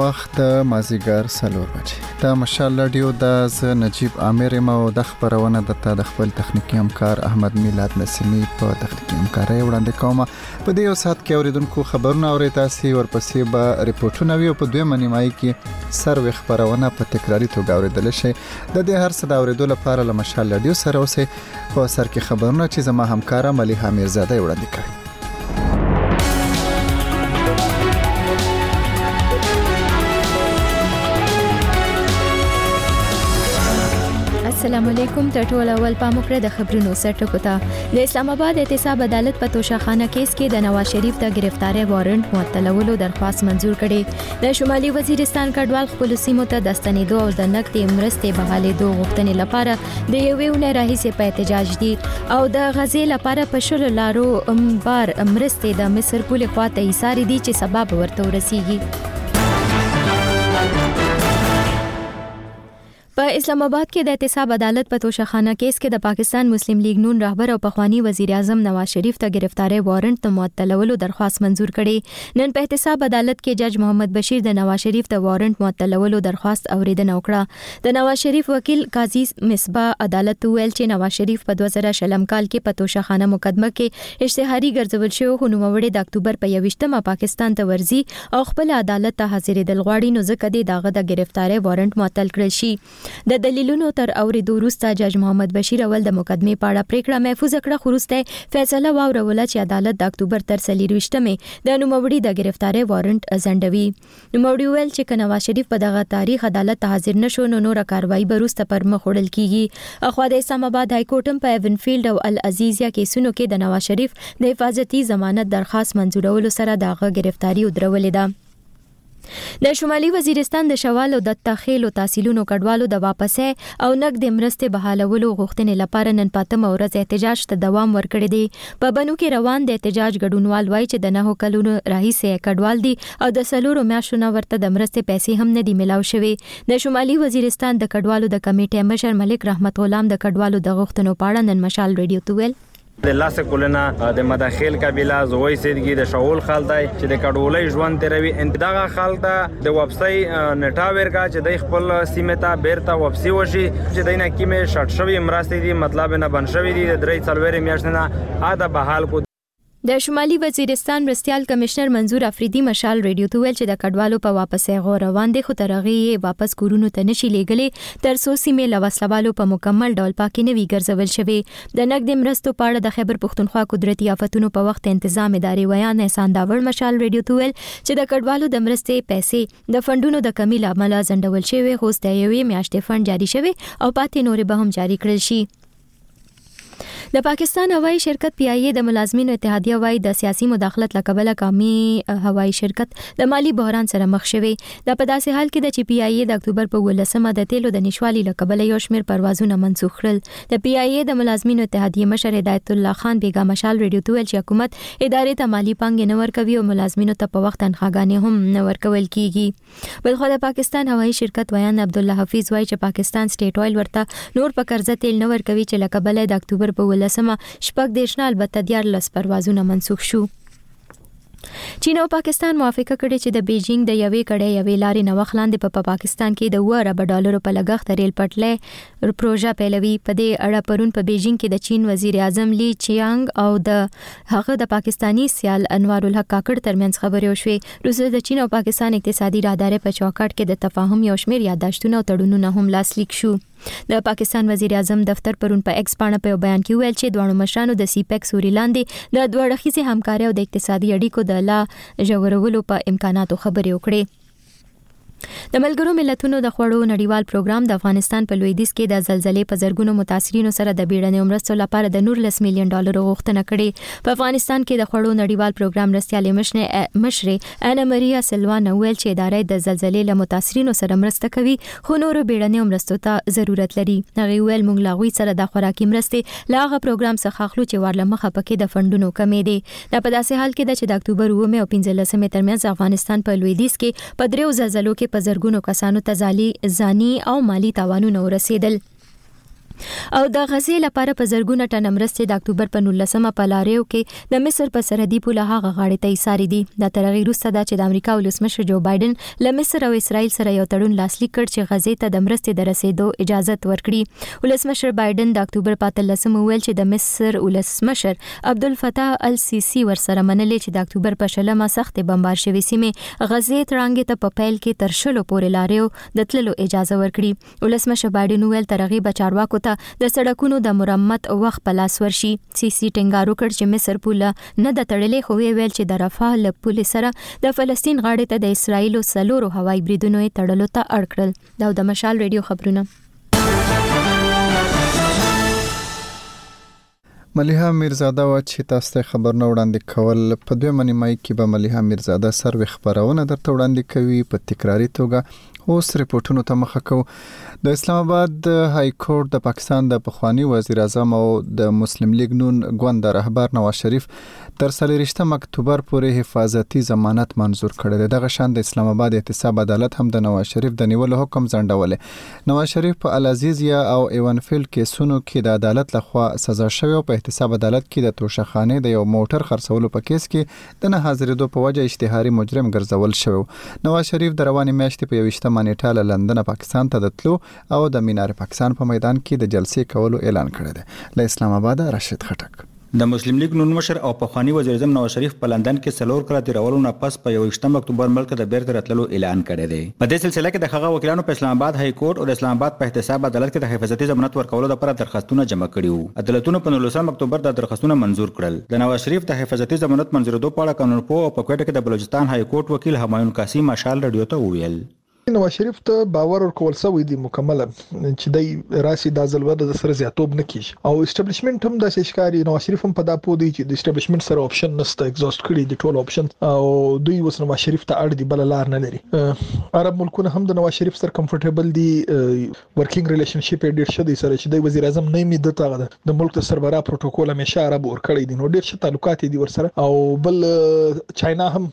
وخت د مازیګر 4 بجې د مشال رادیو د ز نجیب عامر مو د خبرونه د خپل تخنیکی همکار احمد میلاد نسیمی په تخنیکی همکاري وړاندې کومه په دې سات کې اوریدونکو خبرونه اوري تاسو ورپسې به ریپورتونه وی په دوه منیمای کې سروي خبرونه په تکراری توګه اوریدل شي د دې هر څه د اوریدو لپاره له مشال رادیو سره اوسه په سر کې خبرونه چې زما همکار مليحه میرزاده وړاندې کوي. السلام علیکم ټول اول پاموکره د خبرونو سرټکو ته د اسلام آباد احتساب عدالت په توشاخانه کیس کې د نواز شریف د گرفتاری وارنټ معطلولو درخواست منزور کړي. د شمالي وزیرستان کډوال خپل سیمو ته د ستنېدو او د نقدي مرستې بحالېدو غوښتنې لپاره د یوې اونۍ راهیسې په احتجاج دي او د غزې لپاره په شلو لارو بار مرستې د مصر پولې خواته ایساري دي چې سبب ورته ورسیږي. په اسلام آباد کې د احتساب عدالت په توشاخانه کیس کې د پاکستان مسلم لیگ نون رهبر او پخوانی وزیر اعظم نواز شریف ته گرفتاری وارنټ معطلولو درخواست منزور کړي. نن په احتساب عدالت کې جج محمد بشیر د نواز شریف ته وارنټ معطلولو درخواست اوریدنه وکړه. د نواز شریف وکیل قاضي مصباح عدالت ویل چې نواز شریف په 2000 کال کې په توشاخانه مقدمه کې اشتهاري ګرځول شو خو نوموړي د اکتوبر په 21مه پاکستان ته ورځي او خپل عدالت ته حاضرېدل غواړي نو ځکه دغه د گرفتاری وارنټ معطل کړل شي. د دلیلونو تر اوریدو وروسته جج محمد بشیر اول د مقدمې په اړه پریکړه محفوظ کړه خو وروسته فیصله واوروله چې عدالت د اکتوبر تر 24مې د نوموړي د گرفتاری وارنټ ځنډوي. نوموړي ویل چې نواز شریف په دغه تاریخ عدالت ته حاضر نشو نو نور کاروایی به وروسته پر مخ وړل کیږي. اخوا د اسلام آباد های کورټ په ایونفیلډ او العزیزیا کیسونو کې د نواز شریف د حفاظتي ضمانت درخواست منزورولو سره دغه گرفتاری ودرولې ده. د شمالي وزیرستان د شوال او د تخیل او تحصیلونو کډوالو د واپسې او نقد مرستې بحالولو غوښتنې لپاره نن پاتمه ورځ احتجاج ته دوام ورکړی دی. په بنو کې روان د احتجاج ګډونوال وایي چې د 9 کلونو راهیسې کډوال دي او د 4 میاشتو نه ورته د مرستې پیسې هم نه دي ملاو شوي. د شمالي وزیرستان د کډوالو د کمیټې مشر ملک رحمت غلام د کډوالو د غوښتنو په اړه نن مشال رادیو ته ویل د لاس کولنا د مداخل قبيله زوی سیدګي د شاول خالدای چې د کډولۍ ژوند تیروي انتداغه خالده د وبسای نټا ورګه چې د خپل سیمه ته بیرته واپسی وشي چې دینه کیمه شټ شوی مرستې دي مطلب نه بن شوی دي د 3 میاشتنه اده بحال کو. د شمالي وزیرستان مرستيال کمشنر منظور افریدي مشال رادیو ته ویل چې د کډوالو په واپسې غو روان دي خو ترغه واپس کورونو ته نشي لېګلې تر څو سیمه لوسلوالو په مکمل ډول پاکي نوي ګرځول شوی. د نقد مرستو په اړه د خیبر پختونخوا قدرتي آفتونو په وخت تنظیم ادارې ویان احسان داور مشال رادیو ته ویل چې د کډوالو د مرستې پیسې د فندونو د کمی لامل ځنډول شوی خو ستې یوې میاشتې فند جاری شوی او پاتې نورې به هم جاری کړل شي. د پاکستان هوایی شرکت پی آی ای د ملازمینو اتحادیه وایي د سیاسي مداخلت لکبله قومي هوایی شرکت د مالی بحران سره مخ شوی. د په داسې حال کې د چې پی آی ای د اکتوبر په 18مه د تیلو د نشوالي لکبله یو شمېر پروازونه منسوخ کړل. د پی آی ای د ملازمینو اتحادیه مشر هدایت الله خان بیگا مشال رادیو ته ویل چې حکومت ادارې ته مالی پانګې نه ورکوي او ملازمینو ته په وخت تنخواګانې هم نه ورکول کیږي. بلخو د پاکستان هوایی شرکت ویان عبد الله حفیظ وایي چې پاکستان سټیټ اویل ورته نور په قرضه تیل نه ورکوي چې لکبله د اکتوبر په 18مه شپږ دیشنه البته 14 پروازونه منسوخ شو. چین او پاکستان موافقه کړې چې د بیجینګ د یوې کړې یوې لارې نو خلاندې په پاکستان کې د $1 په لګښت ریل پټلۍ پروژه پیلوي. په دې اړه پرون په بیجینګ کې د چین وزیر اعظم لی چیانګ او د هغه د پاکستانی سیال انوار الحق کاکړ ترمنځ خبرې وشوې. روسیه د چین او پاکستان اقتصادي راهدارۍ په چوکاټ کې د تفاهم یو شمېر یادداشتونه او تړونونه هم لاسلیک شو. د پاکستان وزیر اعظم دفتر پرون په ایکس باندې په بیان کې ویل چې دوه مشرانو د سیپیک سوري لاندې د دوه اړخیزې همکارۍ او د اقتصادي اړیکو د لا ژورولو په امکاناتو خبرې وکړې. د ملګرو ملتونو د خوړو نړیوال پروګرام د افغانستان په لویدیځ کې د زلزلې په زرګونو متاثرینو سره د بیړنۍ مرستو لپاره د $19 میلیون غوښتنه کړې. په افغانستان کې د خوړو نړیوال پروګرام مرستیالې مشرې انا ماریا سلوا ویل چې ادارې د زلزلې له متاثرینو سره مرسته کوي خو نور بیړنۍ مرستو ته ضرورت لري. هغه ویل موږ لاغوي سره د خوراکي مرستې لا هغه پروګرام څخه خلو چې ورلمخه پکې د فندونو کمې دي. دا په داسې حال کې د اکتوبر 9 او 15 ترمنځ افغانستان په لویدیځ کې په دریو زلزلو کې په زرګونو کسانو ته ځاني او مالی تاوانونه ورسېدل. او د غزې لپاره په زرګونه ټن مرستې د اکتوبر په 19مه په لاریو کې د مصر په سرحدي پوله هغه غاړې ته ایساري دي. د ترغی وروسته دا چې د امریکا ولسمشر جو بایدن له مصر او اسرائیل سره یو تړون لاسلیک کړ چې غزې ته د مرستې د رسیدو اجازه ورکړي. ولسمشر بایدن د اکتوبر په 13مه ویل چې د مصر ولسمشر عبدالفتاح السیسی ورسره منلې چې د اکتوبر په 20 سخت بمبار شوې سیمې غزې تړانګې ته په پیل کې تر 20 پورې لاریو د تللو اجازه ورکړي. ولسمشر بایدن ویل ترغیب چارواکو ته د سړکونو د مرمت وخت په لاس ورشي. سیسی ټینګار وکړ چې مصر پوله نه د تړلې، خو ویل چې د رفاه له پولې سره د فلسطین غاړې ته د اسرایل 4 هوایي بریدونو تړلو ته اړ کړل. دا د مشال ریډیو خبرونه. ملیحه میرزاده وا چې تاسو ته خبرونه وړاندې کول په 2 نیمای کې به ملیحه میرزاده سروي خبرونه درته وړاندې کوي په تکراری توګه. اوس ریپورتونو ته مخه کوو. د اسلام آباد های کورټ د پاکستان د پخوانی وزیر اعظم او د مسلم لیگ نون ګوند رهبر نواز شریف تر 23 اکتوبر پورې حفاظتي ضمانت منزور کړی دی. دغه شان د اسلام آباد احتساب عدالت هم د نواز شریف د نیولو حکم ځنډولې. نواز شریف په العزیزیا او ایونفیلډ کیسونو کې د عدالت لخوا سزا شوی او په احتساب عدالت کې د توشخانه د یو موټر خرڅولو په کیس کې د نه حاضرېدو په وجه اشتهاري مجرم ګرځول شوی. نواز شریف د روانې میاشتې په 21 نیټه له لندن پاکستان ته تللو او د مینار پاکستان په میدان کې د جلسې کولو اعلان کړی دی. له اسلام آباد راشد خټک. د مسلم لیگ نون مشر او پخوانی وزیر اعظم نواز شریف په لندن کې سلور کړه تیرولو نه پس په 21 اکتوبر ملک د بیرته راتللو اعلان کړی دی. په دې سلسله کې د هغه وکیلانو په اسلام آباد های کورټ او د اسلام آباد په احتساب عدالت کې د حفاظتي ضمانت ورکولو لپاره درخواستونه جمع کړي وو. عدالتونو په 19 اکتوبر د درخواستونه منزور کړل. د نواز شریف د حفاظتي ضمانت منزورېدو په اړه قانونپوه او په کوټه کې د بلوچستان های کورټ وکیل همایون قاسم مشال رادیو ته وویل. نواز شریف ته باور ورکول شوی دی مکمل چې دای راسي د ځلوده د سره زیاتوب نه کیږي او اسټابلیشمنت هم د شکاري نواز شریف هم په دا پوه دی چې د اسټابلیشمنت سره اپشن نشته ایگزاست کړي د ټول اپشن او دوی وس نواز شریف ته اړ دی بل لار نه لري. عرب ملکونه هم د نواز شریف سره کمفورټیبل دي ورکینګ ریلیشنشپ ډیر ښه دی سره چې د وزیر اعظم نه می دته د ملک د سربرا پروتوکول همیشه عرب ور کړی دي نو ډیر ښه تعلقات دي ور سره او بل چاینا هم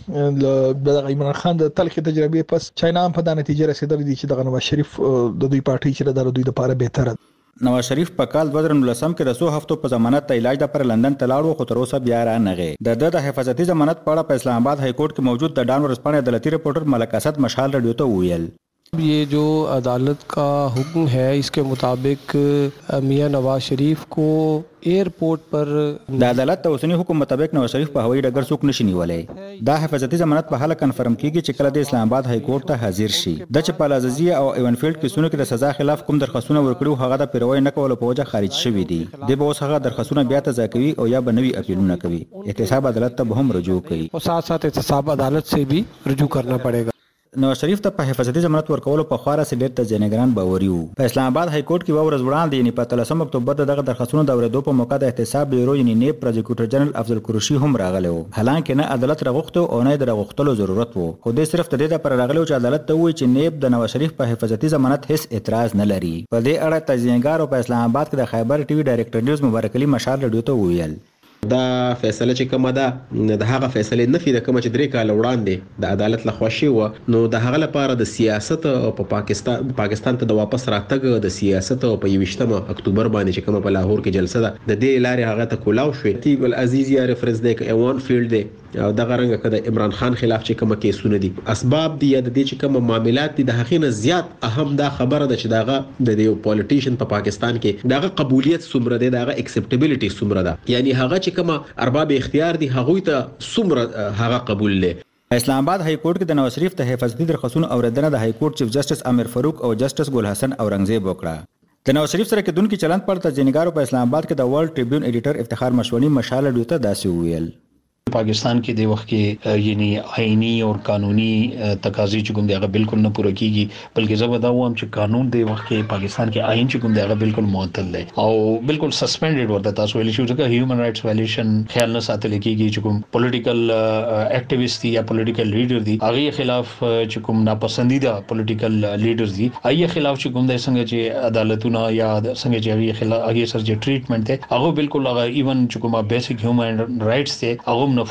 د عمران خان د تلخ تجربه پس چاینا هم په دا نتیجه رسیدل دي چې د نواز شریف د دوی پارټي چې د دوی لپاره بهتره. نواز شریف په کال 2019 کې د 100 هفتو په ضمانت ته علاج لپاره لندن ته لاړ خو تر اوسه بیا را نغی. د حفاظتي ضمانت په اړه په اسلام آباد های کورټ کې موجود د ډان ورسپانې عدالتي ریپورټر ملک اسد مشال رادیو ته ویل. ये जो अदालत का हुक्म है इसके मुताबिक मियां नवाज शरीफ को एयरपोर्ट पर د عدالت د اوسنی حکم مطابق نواز شریف په هوایي ډګر څوک نشي نیولای. دا حفاظتي ضمانت په حاله کنفرم کیږي چې کله د اسلام آباد های کورټ ته حاضر شي. د چې په العزیزیه او ایونفیلډ کیسونو کې د سزا خلاف کوم درخواستونه ورکړو هغه د پیروي نه کولو په وجه خارج شوی دي. د به اوس هغه درخواستونه بیا تازه کوي او یا بنوي اپیلونه کوي. احتساب عدالت ته به هم رجوع کوي और साथ साथ احتساب عدالت से भी رجوع करنا पड़ेगा. نواز شریف ته په حفاظتي ضمانت ورکولو په خورا سي ډېر ته ځنګران باوري وو. په اسلام آباد های کورټ کې ورځ وړاندې یعنی په 13 اکتوبر دغه درخواستونو د اوریدو په موقع د احتساب بیورو یعنی نیب پروزیکیوټر جنرال افضل قریشي هم راغلی وو. حالانکه نه عدالت راغوښتو او نه د راغوښتلو ضرورت وو. خو د صرف د دې لپاره راغلی چې عدالت ته وایي چې نیب د نواز شریف په حفاظتي ضمانت هیڅ اعتراض نه لري. په دې اړه تجزیهګار په اسلام آباد کې د خیبر ټي وي ډایرکټر نیوز مبارک علي مشال رادیو ته وویل. دا فیصله چې کومه ده د هغه فیصله نفي د کومه چې 3 کال وړاندې د عدالت لخوا شي و نو د هغه لپاره د سیاست په پاکستان ته د واپس راتګ د سیاست په 21 اکتوبر باندې چې کومه په لاهور کې جلسه ده د دې لارې هغه ته کولاو شو. تیب العزیز یا ریفرنس دی ایوان فیلډ دی او دغه رنګ کده عمران خان خلاف چې کومه کیسونه دي اسباب دي یا د دې چې کومه معاملات دي د حقیقت زیات اهم دا خبره ده چې داغه د یو پولیټیشن په پاکستان کې داغه قبولیت څومره ده داغه اکسپټیبিলিټي څومره ده یعنی هغه چې کومه ارباب اختیار دي هغه ته څومره هغه قبول لې. اسلام آباد های کورټ کې د نواز شریف ته حفاظتي درخواستونو اوریدنه د های کورټ چیف جسټس امیر فاروق او جسټس ګل حسن اورنګزیب وکړه. د نواز شریف سره کېدونکو چلند پر تجزیه‌نګارو په اسلام آباد کې د ورلد ټریبیون ایډیټر افتخار مشونی مشال رادیو ته داسې وویل. पाकिस्तान के दे वक्त के यानी आईनी और कानूनी तकाज़े चुकुम देगा बिल्कुल न पूरा कीगी बल्कि जब बताऊँ हम कानून दे वक्त के पाकिस्तान के आइन चुकुम देगा बिल्कुल मुअत्तल है और बिल्कुल सस्पेंडेड होता था. सो इश्यूज का ह्यूमन राइट्स वायलेशन ख्याल न साथ लेकीगी चुकुम पॉलिटिकल एक्टिविस्ट थी या पॉलिटिकल लीडर थी आगे खिलाफ चुकुम नापसंदीदा पॉलिटिकल लीडर थी आगे खिलाफ चुकुम दे संगे जे अदालतुना या संगे जे आगे सर जे ट्रीटमेंट थे आगो बिल्कुल इवन चुकुम बेसिक ह्यूमन राइट्स थे आगो د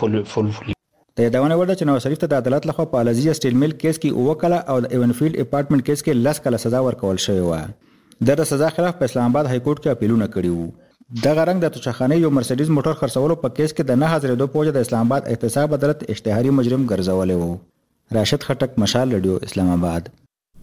یادونه ورده چې نواز شریف ته د عدالت لخوا په العزیزیه سټیل میل کیس کې اوه کاله او د ایونفیلډ اپارټمنټ کیس کې 10 کاله سزا ورکول شوې وه. د سزا خلاف په اسلام آباد های کورټ کې اپیلونه کړي وو. دغه رنګ د توچخانه یو مرسډیز موټر خرڅولو په کیس کې د 9000 پوجا د اسلام آباد احتساب عدالت اشتهاري مجرم ګرځولې وو. راشد خټک، مشال رادیو، اسلام آباد.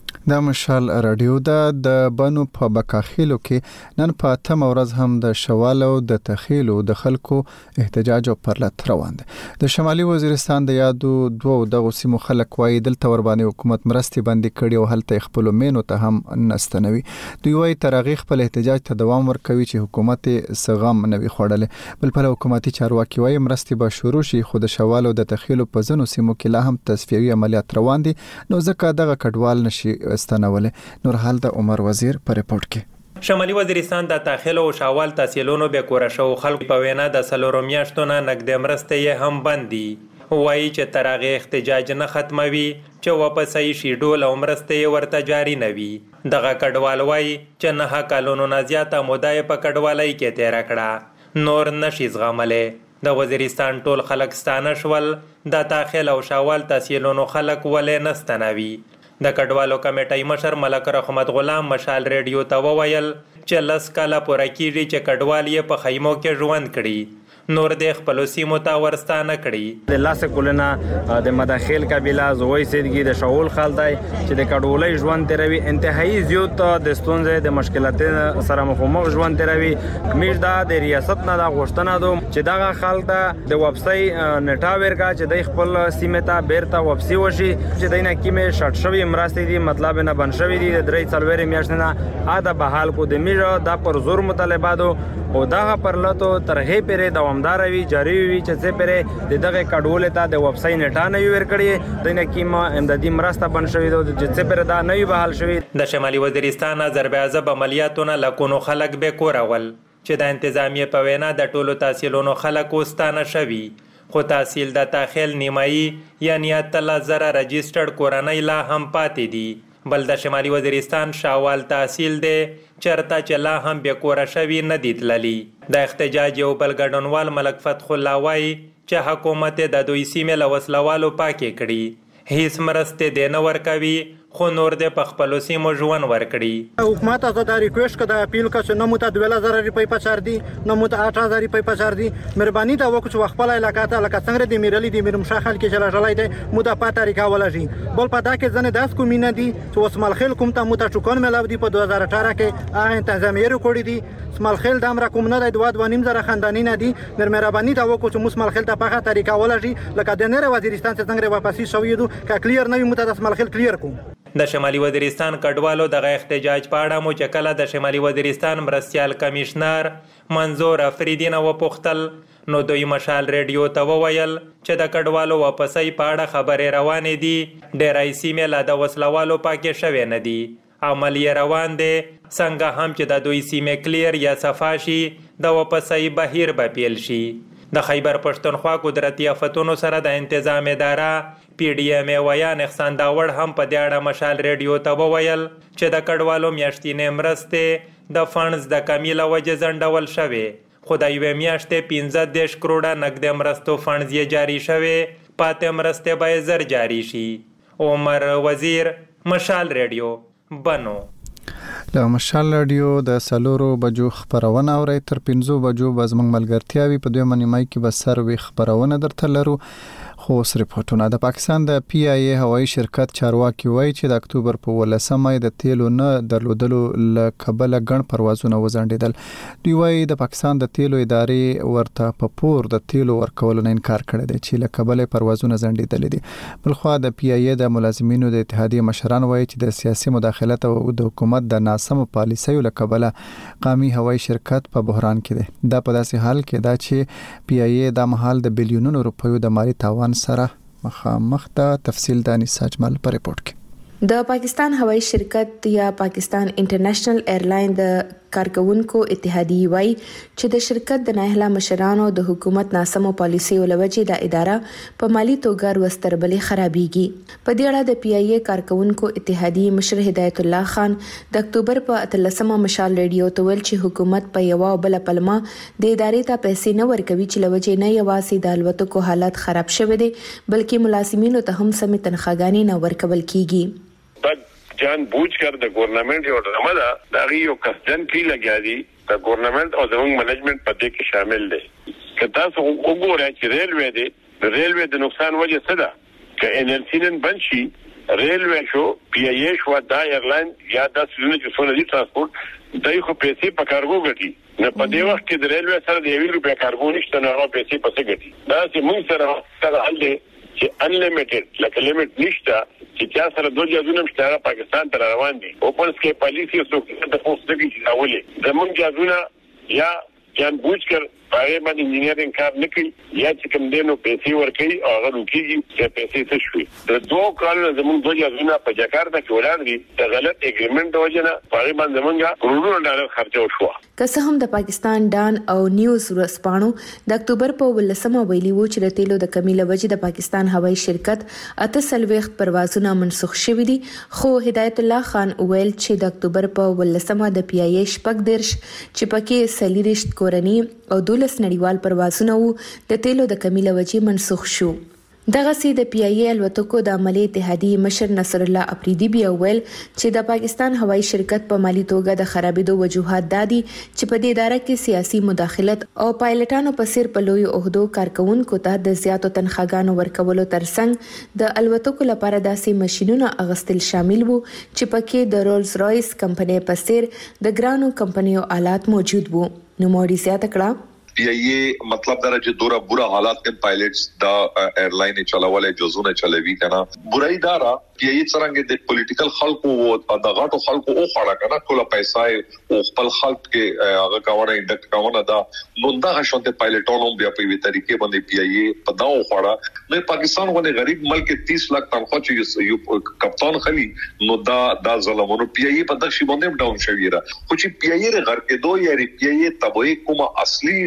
د مشال رادیو د بنو په بکاخیلو کې نن په 8 ورځ هم د شوال او د تخیلو د خلکو احتجاج او پرلط روان دي. د شمالي وزیرستان د یادو دوه دغه سیمو خلک وایي دلته ور باندې حکومت مرستي باندې کړي او هلته خپل مینو ته هم نستنوي. دوی وایي ترغیق خپل احتجاج ته دوام ورکوي چې حکومت سغم نوي خوړلې. بل په حکومتي چارواکي وایي مرستي به شروع شي خو د شوال او د تخیلو په ځنو سیمو کې لا هم تصفیوي عملیات روان دي نو ځکه دغه کډوال نشي استنوله. نور حال د عمر وزیر پر رپورت کې شمالي وزیرستان د تاخیل او شاوال تحصیلونو به کور شو خلک په وینا د سلورو میاشتونو نقد مرسته هم بندي وایي چې ترغه احتجاج نه ختموي چې واپسې شي ډول او مرسته ورته جاری نوي. دغه کډوال وایي چې نه کالونو نه زیاته مودای په کډوالۍ کې تیر کړه نور نشي زغمله. د وزیرستان ټول خلک ستانه شول د تاخیل او شاوال تحصیلونو خلک ولې نستنوي. د کډوالو کمیټې مشر ملک رحمت غلام مشال رادیو ته وویل چې لس کاله پوره کیږي چې کډوال یې په خیمو کې ژوند کړي نور د خپل سیمو ته ورستانه کړي. د لاس کولنا د مداخل قبيله زوی سیدګي د شاول خالدای چې د کډولۍ ژوند تیروي انتهایی زیات د ستونزې د مشکلاتونو سره مخامخ ژوند تیروي. کمیش دا د ریاست نه د غوښتنه دو چې دغه خالده د وبسای نټا ورګه چې د خپل سیمه ته بیرته وبسي وشي چې دینه کیمه شټ شوی مرستې دي مطلب نه بن شوی دي د درې څلورې میاشتنه اده بحال کو د میجا د پر زور مطالباتو او دغه پرلطو ترغه پرې دوامدار وي جاری وي چې څه پرې دغه کډول ته د ویب سایټ نټا نه ورکړي د نه کیما امدادي مرسته بن شوی د چې پرې دا نه بحال شوی. د شمالي وزیرستان ضربه عملیاتونه لکونو خلک به کورول چې د انتظامیه په وینا د ټولو تحصیلونو خلک وستانه شوی خو تحصیل د تاخیل نیمایي یعنی 3000 رجسترډ کورنۍ لا هم پاتې دي. بل د شمالي وزیرستان شاوال تحصیل دی چرته چې لا هم به کور شوی نه دي تللی. د احتجاج یو بل ګډونوال ملک فتح الله وایي چې حکومت د دوی سیمې له وسلوالو پاکې کړي هیڅ مرسته دی نه ورکوي خو نور د پخپلو سیمو ژوند ورکړي. حکومت از دا ریکوست کړه اپیل کړه چې نه مو ته 2000 روپۍ پچار دي نه مو ته 8000 روپۍ پچار دي مهرباني دا وکړه چې خپل علاقه ته لکه څنګه د میرلی د میرم شاخل کې چلا جلای دی مو ته پاتې طریقه ولژي بل پتا کې ځنه داس کومینه دي چې وسمال خیل کوم ته مو ته چکون ملاو دي په 2018 کې هغه تنظیمي ریکورډ دي سمال خیل د امر کوم نه د 2.5 زره خاندانی نه دي مهرباني دا وکړه چې مسمال خیل ته په طریقه ولژي لکه د نړۍ وزیرستان څنګه واپسی شوی دو کا کلیر نه مو ته سمال خیل کلیر کوم. د شمالي وزیرستان کډوالو دغه احتجاج په اړه مو چې کله د شمالي وزیرستان مرستيال کمشنر منظور افریدی نه وپوښتل نو دوی مشال رادیو ته وویل چې د کډوالو واپسۍ په اړه خبرې روانې دي ډېرای سیمې لا د وسلوالو پاکې شوی نه دي عمل روان دي څنګه هم چې د دوی سیمې کلیر یا صفاشي د واپسۍ بهیر به پیل شي. د خیبر پښتونخوا قدرتي آفتونو سره د تنظیم اداره پی ډی ایم ویان احسان داوړ هم په دې اړه مشال رادیو ته وویل چې د کډوالو میاشتینې مرستې د فنډز د کمی له وجې ځنډول شوې خو د یوې میاشتې 15 کروڑه نقد مرستو فنډز یې جاری شوې پاتې مرستې به زر جاری شي. عمر وزیر مشال رادیو بنو. له مشال رادیو د سلورو بجو خبرونه اوري تر 15 بجو بزمنګ ملګرتیاوي په دوه منیمای کې به سروي خبرونه درته لرو. خو رپورټونه د پاکستان د پی آی ای هوایي شرکت چارواکي وایي چې د اکتوبر په 18مه د تیلو نه درلودلو ل کبل غن پروازونه وزندیدل. دوی وایي د پاکستان د تیلو ادارې ورته په پور د تیلو ورکول نه انکار کړی دی چې ل کبل پروازونه زندیدل دي. بلخو د پی آی ای د ملازمینو د اتحادیه مشران وایي چې د سیاسي مداخلت او د حکومت د ناسم پالیسیو ل کبل قومي هوایي شرکت په بحران کې دی. دا په داسې حال کې دا چې پی آی ای د محل د بلیونونو روپیو د مالی تاوان سره مخامخ ده. تفصیل د انیس اجمل پر رپورت کې. د پاکستان هوایي شرکت یا پاکستان انټرنیشنل ایرلاین د کارکونکو اتحادیه وایي چې د شرکت د نااهله مشرانو د حکومت ناسمو پالیسیو لوجې د اداره په مالی توګه وستربلې خرابېږي. په دې اړه د پی آی ای کارکونکو اتحادیه مشر هدایت الله خان د اکتوبر په 13مه مشال رادیو ته ویل چې حکومت په یو او بل پلمه د ادارې ته پیسې نه ورکوي چې لوجې نه یوازې د الوتکو حالت خراب شوی دی بلکې ملازمینو ته هم سمې تنخواګانې نه ورکول کیږي. جان بوج کر د ګورنمنت یو ډرامه ده دا یو قصدن کې لګیا دي د ګورنمنت او زموږ منیجمنت په دې کې شامل دي که تاسو وګورئ چې ریلوی د نقصان وجه څه ده که NLC نن بند شي ریلوی شو PIA شو دا ایرلاین یا د سونه چې څونه دي ترانسپورت دای خو پیسې په کارګو ګټي نه په دې وخت کې د ریلوی سره د 1 روپیا کارګو نشته نه هغه پیسې پسې ګټي دا چې موږ سره حل دي چې انلیمیټډ لکه لیمټ نشته چې چا سره دوه جازونه مشترک پاکستان ته روان دي اوپن سکي پالیسی او څه د پوسټ کې چې راولي زمونږ جازونه یا جان بوج کر پاره باندې انجینیرینګ کار نه کوي یا چې کوم دینو پیسې ورکړي او هغه روکيږي چې پیسې څه شوي د دوه کالونو زموږ دوه جازونه په جاکارتا کې ولاړ دي د غلط اګریمنت د وجه نه پاره باندې زمونږه کروڑونو ډالر خرچه وشو که څه هم د پاکستان ډان او نیوز ورسپانو د اکتوبر په 18مه ویلي و چې د تیلو د کمی له وجې د پاکستان هوایي شرکت 38 پروازونه منسوخ شوي دي خو هدایت الله خان ویل چې د اکتوبر په 18مه د PIA شپږ درش چې پکې سلیریشت کورنی او 12 نړیوال پروازونه وو د تیلو د کمی له وجې منسوخ شو دغه سي د PIA الوتکو د عملي اتحادیې مشر نصر الله افریدي بیا ویل چې د پاکستان هوایي شرکت په مالی توګه د خرابېدو وجوهات دادي چې په دې اداره کې سیاسي مداخلت او پایلټانو په سیر په لوی عہدو کارکونکو ته د زیاتو تنخواګانو ورکولو ترڅنګ د الوتکو لپاره داسې ماشينونه اغستل شامل وو چې پکې د رولز رایس کمپنۍ په سیر د ګرانو کمپنیو آلات موجود وو نو موري زیاته کړه PIA मतलब दरा जो दूरा बुरा हालात के पायलट्स दा एयरलाइन चलावले जोजोने चलेवी कना बुराई दारा PIA सरंगे दे पॉलिटिकल खल्को वो दगाटो खल्को ओ खड़ा कना कोला पैसा ओ खपल खल्क के अगर कावना इंडक्ट कावना दा नोंदा हशंते पायलटों बिया पे तरीके बंदे PIA पदाओ खड़ा मैं पाकिस्तान वाले गरीब मुल्क के 30 लाख तनख्वाह चाहिए कप्तान खली नो दा ज़लमनो PIA पदक्षी बंदे डाउन शवीरा कुछ PIA रे घर के दो यारी PIA तबोई कुमा असली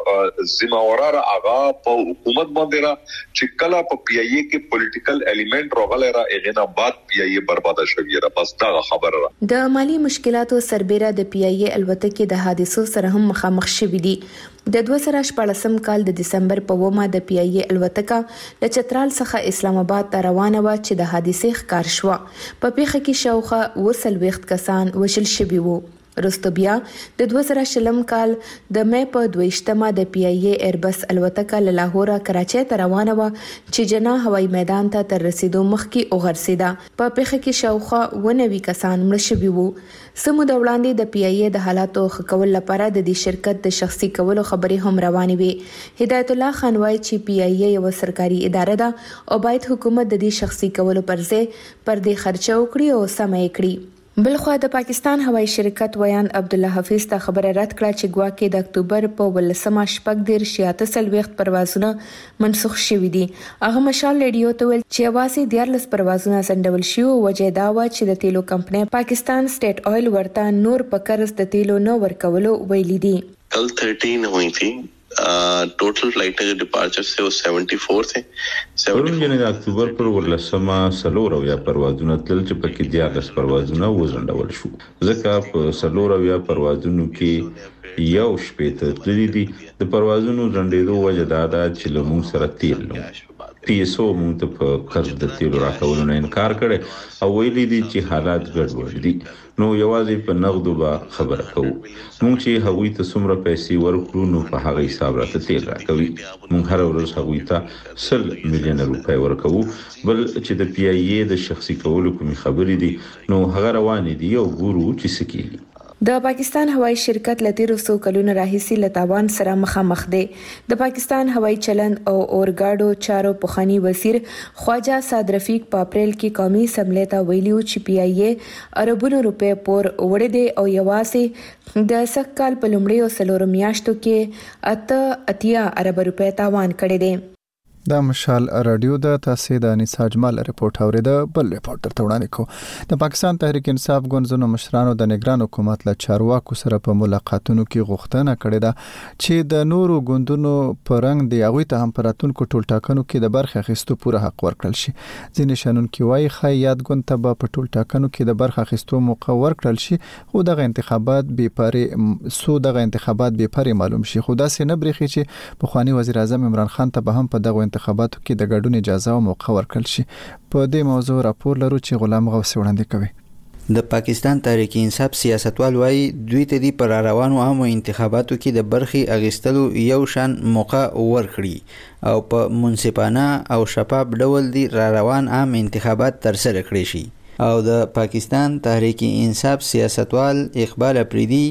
जिम्मेवार आगा په حکومت باندې را چې کله په PIA کې پولیټیکل الیمنٹ راغلی اغینا بعد PIA برباد شوی را بس دا خبره را د مالی مشکلاتو سربېره د PIA الوتکې د حادثو سره هم مخامخ شوې دي د 2014 کال د دسمبر په ومه د PIA الوتکه ل چترال څخه اسلام آباد ته روانه و چې د حادثې ښکار شو په پیښه کې شاوخه وسلويخت کسان وشل شوي وو رستو بیا د 2020 کال د مې په 22مه د PIA ایربس الوتکه له لاهور کراچۍ ته روانه و چې جنا هوایي میدان ته تر رسیدو مخکې اوغرسیده په پیښه کې شاوخه 90 کسان مړ شوي وو سمو د وړاندې د PIA د حالاتو ښه کول لپاره د دې شرکت د شخصي کولو خبرې هم روانې وي هدایت الله خان وايي چې PIA یو سرکاري اداره ده او باید حکومت د دې شخصي کولو پر ځای پر دې خرچه وکړي او سمه یې کړي بلخو د پاکستان هوایي شرکت ویان عبد الله حفیظ ته خبره رد کړه چې ګواکې د اکتوبر په 18مه شپږ دیر 36 پروازونه منسوخ شوي دي هغه مشال ریډیو ته ویل چې واسي 14 پروازونه سندول شي او وجه دا و چې د تیلو کمپنۍ پاکستان سټیټ آیل ورته نور په قرض د تیلو نو ورکولو ویلي دي कल 13 हुई थी टोटल फ्लाइट के डिपार्चर से वो 74 थे پرون جنې د اکتوبر پر 18مه سلور او یا پروازونه تل چې پکې 14 پروازونه وزندول شو ځکه په سلور او یا پروازونو کې یو شپې ته تللی دي د پروازونو زندېدو وجه دا ده چې لمون سره تیل نو PSO مونږ ته په قرض د تیلو راکولو نه انکار کړي او ویلي دي چې حالات ګډوډ دي نو یوازې په نغدو به خبره کوو مونږ چې هغوی ته څومره پیسې ورکړو نو په هغه حساب راته تیل راکوي مونږ هر ورځ هغوی ته 100 میلیون روپۍ ورکوو بل چې د PIA د شخصي کولو کومې خبرې دي نو هغه روانې دي او ګورو چې څه کیږي د پاکستان هوایي شرکت لتیرو سو کلونو راهیسي لتاوان سره مخامخ دی د پاکستان هوایي چلند او اورګاډو چارو پخانی وزیر خواجه سعد رفیق په اپریل کې قومي اسمبلی ته ویلي چې PIA اربونو روپے پور وړي دي او یوازې د سکهال په لومړي او سلور میاشتو کې 80 ارب روپے تاوان کړي دي دا مشال رادیو د تاسو د انیسا اجمال ریپورت اوریده بل ریپورټر ته وړاندې کو د پاکستان تحریک انصاف ګوندونو مشرانو د نگران حکومت له چارواکو سره په ملاقاتونو کې غوښتنه کړې ده چې د نورو ګوندونو پرنګ دی هغه ته هم پراتونکو ټول ټاکنو کې د برخه اخیستو پوره حق ورکړل شي ځینې شنونکي وایي خیاط ګوند ته په ټول ټاکنو کې د برخه اخیستو موقع ورکړل شي خو دغه انتخابات بې پرې معلوم شي خو دا سینه برخي چې په خواني وزیر اعظم عمران خان ته به هم په دغه انتخاباتو کې د ګډون اجازه او موقع ورکړل شي په دې موضوع راپور لرو چې غلام غوث وړاندې کوي د پاکستان تحریک انصاف سیاستوال وایي دوی ته د پر روانو عامو انتخاباتو کې د برخي اغستلو یو شان موقع ورکړي او په منصفانه او شفاف ډول دی را روان عام انتخابات ترسره کړي شي. او د پاکستان تحریک انصاف سیاستوال اقبال افریدي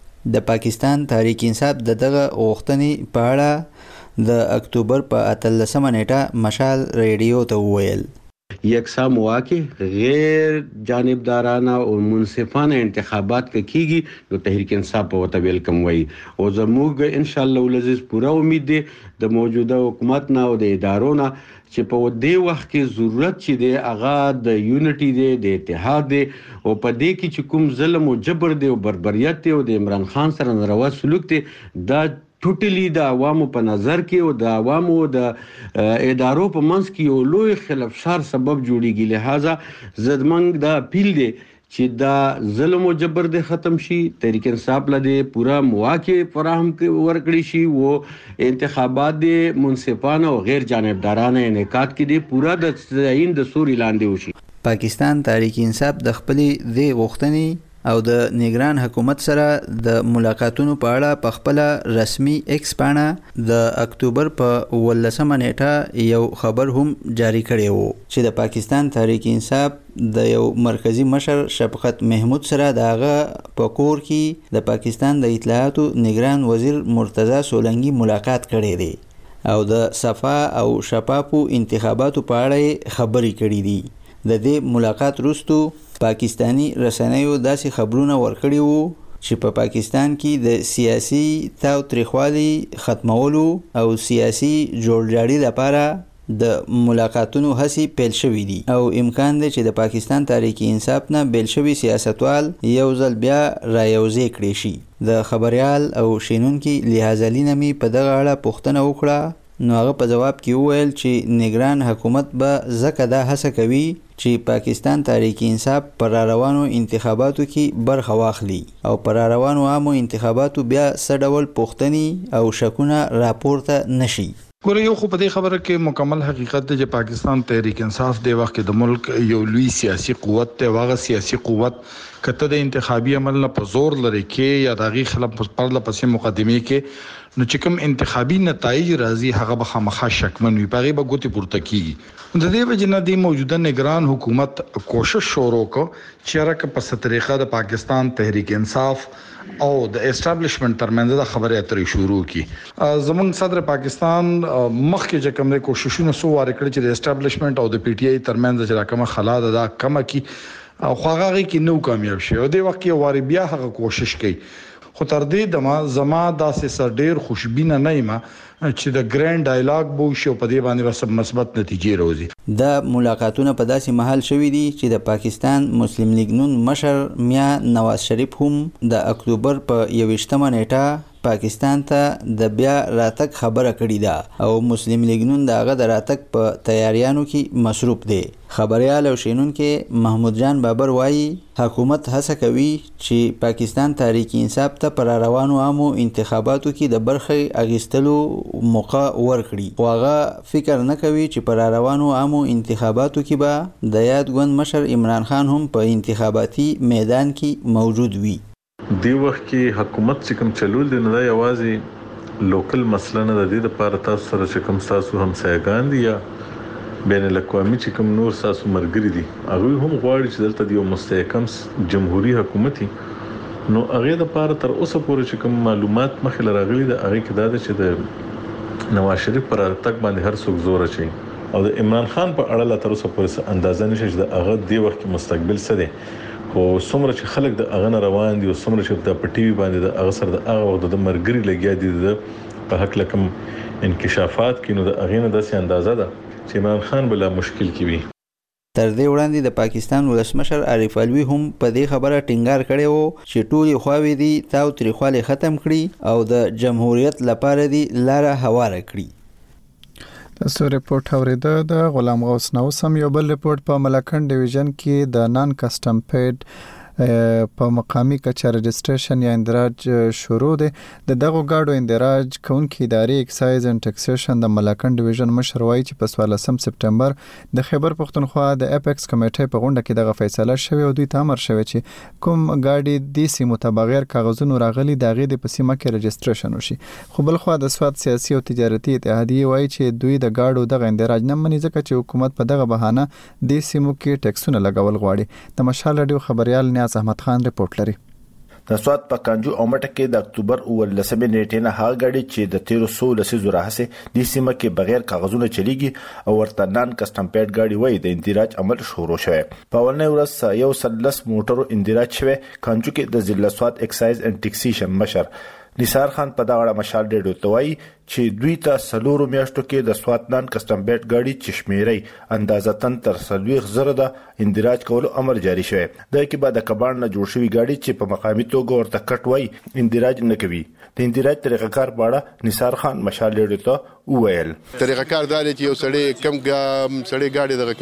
د پاکستان تحریک انصاف دغه غوښتنې په اړه د اکتوبر په 18 نیټه مشال ریډیو ته وویل یکساں مواقع غیر جانبدارانه او منصفانه انتخابات کیږي نو تحریک انصاف په وته ویلکم وای او زموږ ان شاء الله ولزیز پورا امید دی د موجوده حکومت نه او د ادارو نه چې په دې وخت کې ضرورت چې دی هغه د یونټي دی د اتحاد دی او په دې کې چې کوم ظلم او جبر دی او بربریت دی او د عمران خان سره ناروا سلوک دی دا ټوټلی د عوامو په نظر کې او د عوامو د ادارو په منځ کې یو لوی خلافشار سبب جوړیږي. لہذا زدمنګ دا اپیل دی چې دا ظلم او جبر د ختم شي تحریک انصاف لده پورا مواقع فراهم ورکړي شي او انتخابات د منصفانه او غیر جانبدارانه انعقاد کې دی پورا د تعین د سوري لاندې وشي. پاکستان تحریک انصاف د خپلې د غوښتنې او د نگران حکومت سره د ملاقاتونو په اړه په خپل رسمي ایکس پاڼه د اکتوبر په 18 نیټه یو خبر هم جاری کړی وو چې د پاکستان تحریک انصاف د یو مرکزی مشر شفقت محمود سره دغه په کور کې د پاکستان د اطلاعاتو نگران وزیر مرتضی سولنګي ملاقات کړی دی او د صفا او شفافو انتخاباتو په اړه خبرې کړې دي. د دې ملاقات وروسته پاکستانی رسنیو داسې خبرونه ورکړي وو چې په پاکستان کې د سیاسي تاوتریخوالي ختمولو او سیاسي جوړجاړي لپاره د ملاقاتونو هڅې پیل شوې دي او امکان دی چې د پاکستان تحریک انصاف نه بیل شوي سیاستوال یو ځل بیا رايوځای کړي شي. د خبريال او شینونکي لحاظلینه می په دغه اړه پوښتنه وکړه نو هغه په جواب کې وویل چې نگران حکومت به زکه دا هڅه کوي چې پاکستان تحریک انصاف پر روانو انتخاباتو کې برخه واخلي او پر روانو عامو انتخاباتو بیا سډول پوښتنې او شکونه راپورته نشي. ګوره یو خو په دې خبره کې مکمل حقیقت دی چې پاکستان تحریک انصاف دی وخت د ملک یو لوی سیاسي قوت ته واغه سیاسي قوت کته د انتخابي عمل نه په زور لري کې یا دغه خلاف پرله پسې مقدمه کې نو چې کوم انتخابي نتایج راځي هغه به خامخا شکمن وي پغه به ګوتې پورته کیږي. د دې وجه نه د موجوده نگران حکومت کوشش شروع کو چې راکه په ستریخه د پاکستان تحریک انصاف او د اسټابلیشمنت ترمنځ د خبرې اترې شروع کی. زمونږ صدر پاکستان مخکې چې کوم کوششونه سو واره کړی چې د اسټابلیشمنت او د پی ټی آی ترمنځ چې راکمه خلا ده کمه کی او خواغه کې نو کامیاب شي او د وخت کې واره بیا هغه کوشش کوي خو تر دې د زما داسې سر ډیر خوشبینه نه یم چې د ګرانډ ډایلاګ بو شو په دې باندې رسم مثبت نتیجې راوځي. د ملاقاتونو په داسې محل شوې دي چې د پاکستان مسلم لیگ نون مشر میا نواز شریف هم د اکتوبر په 21 نیټه پاکستان ته د بیا راتګ خبره کړې ده او مسلم لیگ نون دغه د راتګ په تیاریانو کې مصروف دی. خبريال او شینونکو محمود جان بابر وایي حکومت هڅه کوي چې پاکستان تحریک انصاف ته پر روانو عامو انتخاباتو کې د برخې اغستلو موقع ورکړي خو هغه فکر نه کوي چې پر روانو عامو انتخاباتو کې به د یاد ګوند مشر عمران خان هم په انتخاباتي میدان کې موجود وي. دی وخت کې حکومت چې کوم چلول دی نه یوازې لوکل مسله نه د دې لپاره تاسو سره چې کوم تاسو همسایګان دي یا بین الاقوامي چې کوم نور تاسو مرګري دي هغه هم غواړي چې دلته یو مستحکم جمهوریت حکومت نو هغه د لپاره تر اوسه پورې چې کوم معلومات مخې راغلي د هغه کې دا چې د نواز شریف پر تک باندې هر څوک زور اچي او د عمران خان په اړه لا تر اوسه پورې اندازه نشي چې د هغه دی وخت مستقبل څه دی خو څومره چې خلک د اغه روان دي او څومره چې د پټي باندې د اغه سره د هغه وخت د مرګري لګیا دي د په حق لکم انکشافات کینو د اغه نه داسې اندازه ده چې عمران خان بلا مشکل کی وي. تر دې وړاندې د پاکستان ولسمشر عارف علوي هم په دې خبره ټینګار کړی وو چې ټولې خواوې دي تاوتریخوالی ختم کړي او د جمهوریت لپاره دي لاره هواره کړي. تاسو ریپورت اوریده د غلام غوث نو سم یو بل ریپورت په ملکند ډیویژن کې د نان کسٹم پیډ په مقامی کچه رجسټریشن یا اندراج شروع دی. د دغه گاډو اندراج کونکي ادارې اکسایز اند ټیکسیشن د ملاکنډ ډیویژن مشر وایي چې په 14 سپټمبر د خیبر پښتونخوا د اپیکس کمیټې په غونډه کې دغه فیصله شوې او دوی ته امر شوی چې کوم گاډي د سیمو ته بغیر کاغذونو راغلي دغه د پسیمه کې رجسټریشن وشي. خو بل خو د سواد سیاسي او تجارتي اتحادیه وایي چې دوی د گاډو دغه اندراج نه مني ځکه چې حکومت په دغه بهانه د سیمو کې ټیکسونه لګول غواړي. د مشال رادیو خبريال نیاز احمد خان رپورټ لري. د سواد په کانجو او مټه کې د اکتوبر 19 نیټې نه هغه گاډي چې د 1300 لسیزو راهسه د سیمه کې بغیر کاغذونو چلیږي او ورته نان کسټم پیډ گاډي وای د اندراج عمل شروع شوه. په ولنې ورځ یو سلس موټرو اندراج شوه. کانجو کې د ضلع سواد اکسایز اند ټیکسیشن مشر نثار خان په دغه مشال ډېډو توای چې دوی ته سلورو میاشتو کې د سواتنان کسټم بیت گاډي چشمیري اندازتن تر 30,000 د اندراج کولو امر جاری شوی. د کې بعد د کبان نه جوړ شوی گاډي چې په مقامي توګه ورته کټ وای اندراج نه کوي. د اندراج طریقه کار باړه نثار خان مشال ډېډو ته وویل طریقه کار دا چې یو سړی کم سړی گاډي دغه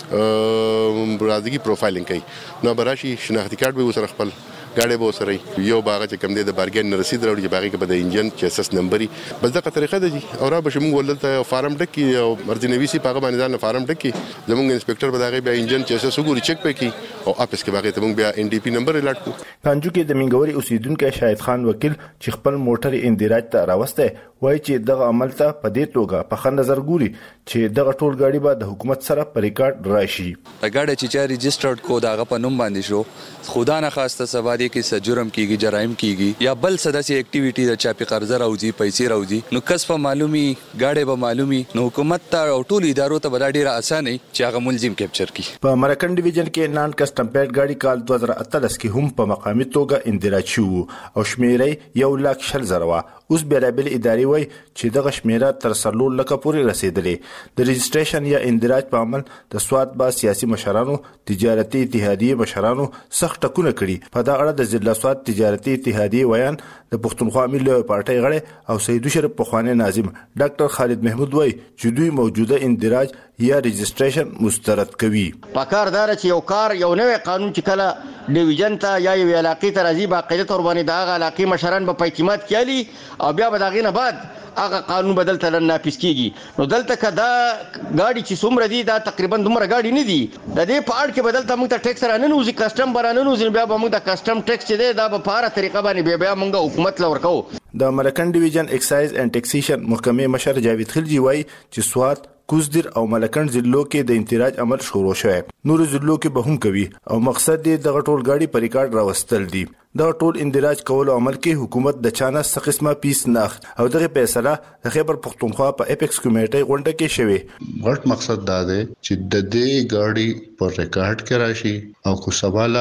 کوي برازي پروفایلینګ کوي نو براشي شناختی کارت به وسره خپل گاډي به سره یو باغ چې کم دی د بارګین رسید راوړي باغی کې د انجن چسس نمبري بس دغه طریقه ده جی او را به موږ ولته فارم ډکی او مرجنويسي پاغه باندې ځان فارم ډکی زموږ انسپکټر به دغه بیا انجن چسس وګوري چک پکې او اپس کې باغی ته موږ بیا ان ډي پی نمبر الاټ کو. کانجو کې د منګوري اوسیدونکو شاهد خان وکیل چې خپل موټر اندراج ته راوسته وایي چې دغه عمل ته په دې توګه په خن نظر ګوري چې دغه ټول گاډي به د حکومت سره پر ریکارډ راشي. گاډي چې ريجسترډ کو دغه په نوم باندې شو خدا نه خواسته سوادي کې سجرم کیږي جرایم کیږي یا بل سداسي اکټیویټي د چاپی قرضه راوځي پیسې راوځي نو کس په معلومي گاډي به معلومي نو حکومت ته او ټول ادارو ته بل ډیره اسانه چې هغه ملزم کیپچر کی. په مراکن ډیویژن کې نان کسټم پیډ گاډي کال 2013 کې هم په مقامي توګه اندراج شو او شمیرې 1,40,000 اوس بیرابل اداري وای چې دغه شمیره تر 3 لک پورې رسیدلې. د رجسټریشن یا اندراج په عمل د سواد با سیاسي مشرانو تجارتي اتحادیه مشرانو سخت ټکونه کړي. په دا اړه د ضلع سواد تجارتي اتحادیه ویان د پښتونخوا ملي پارټي غړي او سید شریف پخوانی ناظم ډاکټر خالد محمود وای چې دوی موجوده اندراج یا رجسټریشن مسترد کوي. پکاردار چې یو کار یو نوې قانون چې کله ډیویژن ته یا یو علاقې ته راځي باقاعده تور باندې دا علاقې مشران به اعتماد کوي او بیا به داغې نه بعد هغه قانون بدل ته نافذ کیږي. نو دلته کدا گاډي چې څومره دي دا تقریبا دومره گاډي نه دي د دې په اړه کې بدل ته موږ ته ټیکس را نه نوځي کسٹم برانه نوځي بیا به موږ د کسٹم ټیکس چې دی دا په پاره طریقه باندې بیا موږ حکومت لور کوو. د ملکن ډیویژن اکسایز اند ټیکسیشن محکمې مشر جاوید خلجی وای چې سواد کوزدر او ملکن ضلعو کې د انتراج عمل شروع شوی. نور ضلعو کې به هم کوي او مقصد دې دغه ټول گاډي پر ریکارډ راوستل دي. دا ټول اندراج کول عمل کې حکومت د چانه څه قسمه پیس نه او دغه فیصله د خیبر پښتونخوا په اپیکس کمیټې غونډه کې شوه. غټ مقصد دا دی چې د دې گاډي پر ریکارډ کې راشي او کو سواله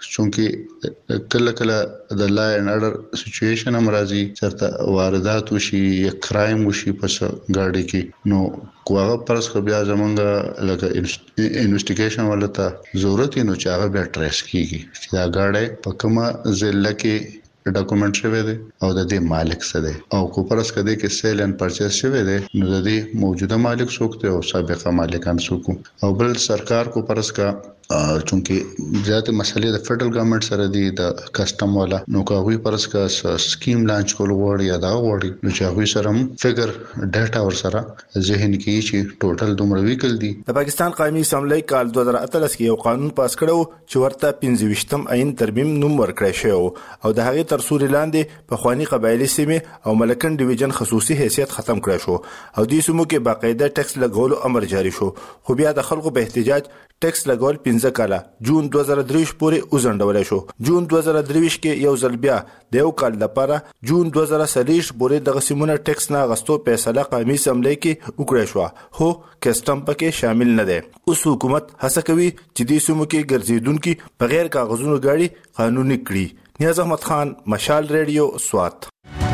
چونکه کله د لا ان اورډر سچويشن هم راځي چرته واردات وشي یا کرایم وشي په گاډي کې نو کوغه پرس خو بیا زمونږ لکه انویسټیګیشن ولته ضرورت نو چې هغه بیا ټریس کیږي چې دا گاډي په کومه ضلع کې ډاکومنټ شوی دی او د دې مالک څه دی او کو پرس کده کې سیل ان پرچیز شوی دی نو د دې موجوده مالک څوک دی او سابقه مالکان څوک او بل سرکار کو پرس کا چونکه زیاتې مسلې د فدرل ګورنمنت سره دي د کسٹم والا نو کوي پرس کا سکیم لانچ کول غوړي یا دا غوړي نو چې هغه سره فګر ډاټا ور سره ذهن کې چې ټوټل دومره ویکل دي. د پاکستان قومي اسمبلی کال 2013 کې یو قانون پاس کړو چې ورته 25م عین ترمیم نوم ورکړی شو او د هغې تر سوري لاندې په خواني قبایلی سیمه او ملکن ډیویژن خصوصي حیثیت ختم کړی شو او د سیمو کې باقاعده ټیکس لګولو امر جاری شو. خو بیا د خلکو په احتجاج ټیکس لګول 15 کاله جون 2023 پورې وزندول شو. جون 2023 کې یو ځل بیا د یو کال لپاره جون 2023 پورې د سیمونو ټیکس نه غستو فیصله قومي اسمبلی کې وکړه شو خو کسٹم پکې شامل نه دی. اوس حکومت هڅه کوي چې د سیمو کې ګرځیدونکو بغیر کاغذونو گاډي قانوني کړي. نیاز احمد خان مشال ریډیو سوات.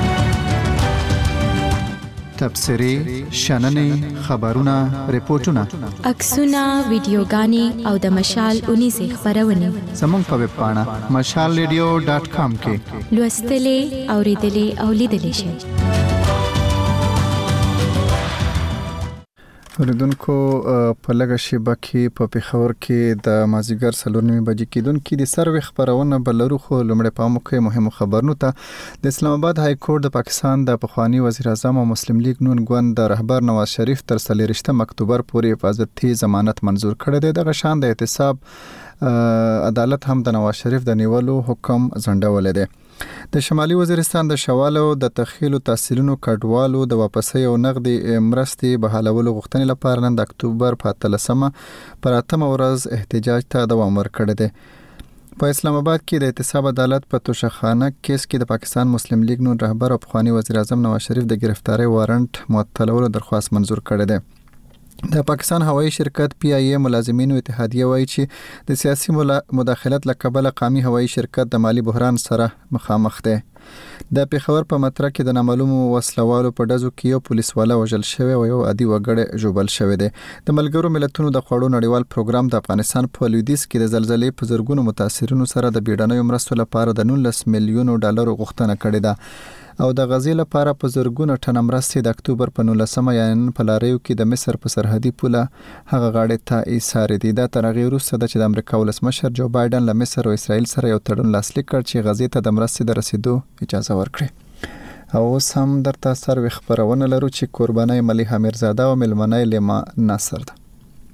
تبصری شننې خبرونه ریپورتونه عکسونه ویډیوګانې او د مشال 19 خبرونه زموږ په ویب پاڼه mashalradio.com کې لوستلې اوریدلې او لیدلې شئ. اوریدونکو په لږه شیبه کې په پیښور کې د مازیګر 4:30 بجې کېدونکې د سروې خبرونه بلرو خو لومړی په موخه مهمو خبرونو ته د اسلام آباد های کورټ د پاکستان د پخوانی وزیر اعظم او مسلم لیگ نون ګوند د رهبر نواز شریف تر 30 اکتوبر پورې حفاظتي ضمانت منزور کړی دی. دغه شان د احتساب عدالت هم د نواز شریف د نیولو حکم ځنډول دی. د شمالي وزیرستان د شوالو د تخیلو تحصیلونو کډوالو د واپسۍ او نقدي مرستې بحالولو غوښتنې لپاره نن د اکتوبر په 13 پر 8 ورځ احتجاج ته دوام ورکړی دی. په اسلام آباد کې د احتساب عدالت په توشخانه کیس کې د پاکستان مسلم لیگ نون رهبر او پخوانی وزیر اعظم نواز شریف د گرفتاری وارنټ معطلولو درخواست منزور کړی دی. د پاکستان هوایي شرکت PIA ملازمینو اتحادیه وایي چې د سیاسي مداخلت لکبل قومي هوایي شرکت د مالی بحران سره مخامخ دی. د پیښور په متره کې د نامعلومو وسلوالو په ډزو کې یو پولیس والا وژل شوی او یو عادي وګړی ژوبل شوی دی. د ملګرو ملتونو د خوړو نړیوال پروګرام د افغانستان په لویدیځ کې د زلزلې په زرګونو متاثرینو سره د بیړنیو مرستو لپاره د 19 میلیونو ډالر غوښتنه کړې ده او د غزې لپاره په زرګونو ټن مرستې د اکتوبر په 19 یعنی په لاریو کې د مصر په سرحدي پوله هغه غاړې ته ایثار دي. دا تر هغې وروسته د چې د امریکا ولسمشر جو بایدن له مصر او اسرائیل سره یو تړون لاسلیک کړ چې غزې ته د مرستې د رسیدو اجازه ورکړي. او اوس هم درته سروي خبرونه لرو چې قرباني ملیحه میرزاده او ملمنه لیما ناصر ده.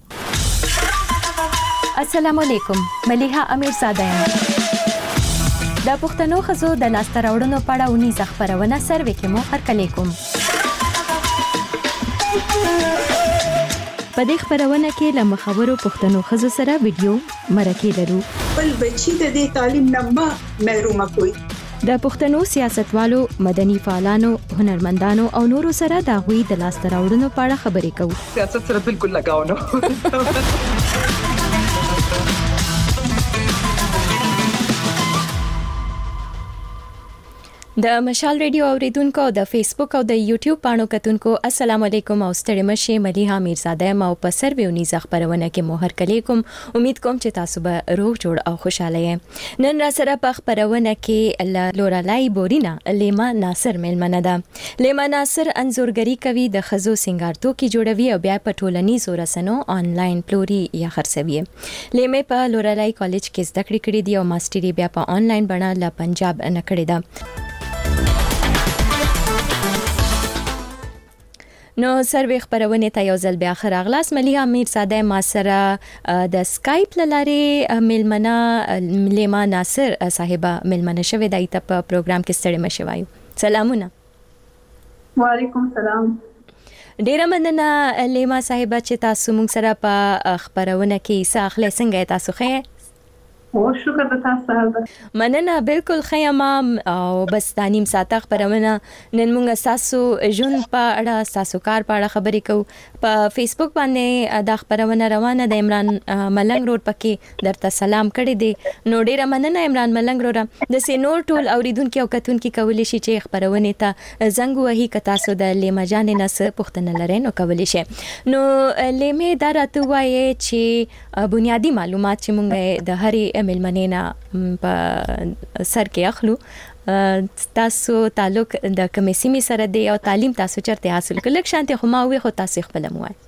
السلام علیکم، ملیحه امیرزاده یم. د پښتنو خزو د لاسته راوړنو په اړه ونیزه خبرونه سروي کې مو هرکلی کوم. په دې خبرونه کې له مخورو پښتنو خزو سره ویډیو مرکې لرو. بل بچی د دې تعلیم نه محروم کوي. د پښتنو سیاستوالو، مدني فعالانو، هنرمندانو او نورو سره د غوي د لاسته راوړنو په اړه خبرې کوو. سیاست سره بالکل لگاو نه. د مشال ریډیو اوریدونکو او د فیسبوک او د یوټیوب پاڼو کتونکو السلام علیکم او ستړي مشه ملیحه میرزاده ما په سروي ونیزه خبرونه کې مو هرکلی کوم. امید کوم چې تاسو به روغ جوړ او خوشاله یې. نن را سره په خبرونه کې لورالای بورینا لیما ناصر ملمنه ده. لیما ناصر انزورګری کوي، د خزو سنگارتو کې جوړوي او بیا په ټولنیزو رسنو آنلاین پلوري یا خرڅوي. لیمه په لورالای کالج کې زده کړې کړې دي او ماستری بیا په آنلاین بڼه له پنجاب نه کړې ده. نو سروي خبرونه ته یو ځل بیا اخر اغلاس ملیحه میرزاده ما سره د سکایپ لاره ملمنه لیما ناصر صاحبہ ملمنه شوه دای ته په پروګرام کې ستړي مشوایو. سلامونه. وعلیکم السلام. ډیره مننه لیما صاحبہ چې تاسو موږ سره په خبرونه کې ساخله څنګه تاسو خې؟ او شکر د تاسو سره. مننه بالکل خیمه او بس د نیم ساعت خبرونه نن موږ تاسو جون په اړه تاسو کار په اړه خبرې کوو. په فیسبوک باندې د خبرونه روانه د عمران ملنګ روډ پکې درته سلام کړی دی. نو ډیره مننه عمران ملنګ روډ د سینور ټول اوریدونکو او کتونکو کولی شي چې خبرونه ته زنګ وهي ک تاسو د لیما جانې نس پښتنه لري نو کولی شي. نو لیمه دا راته وایي چې بنیادی معلومات چې موږ د هرې ملمنینا په سر کې اخلو. تاسو تعلق د کمیسیمي سره دی او تعلیم تاسو چرته حاصل کړل؟ لکه شانتي خو ما وی خو تاسو خپل مو وای.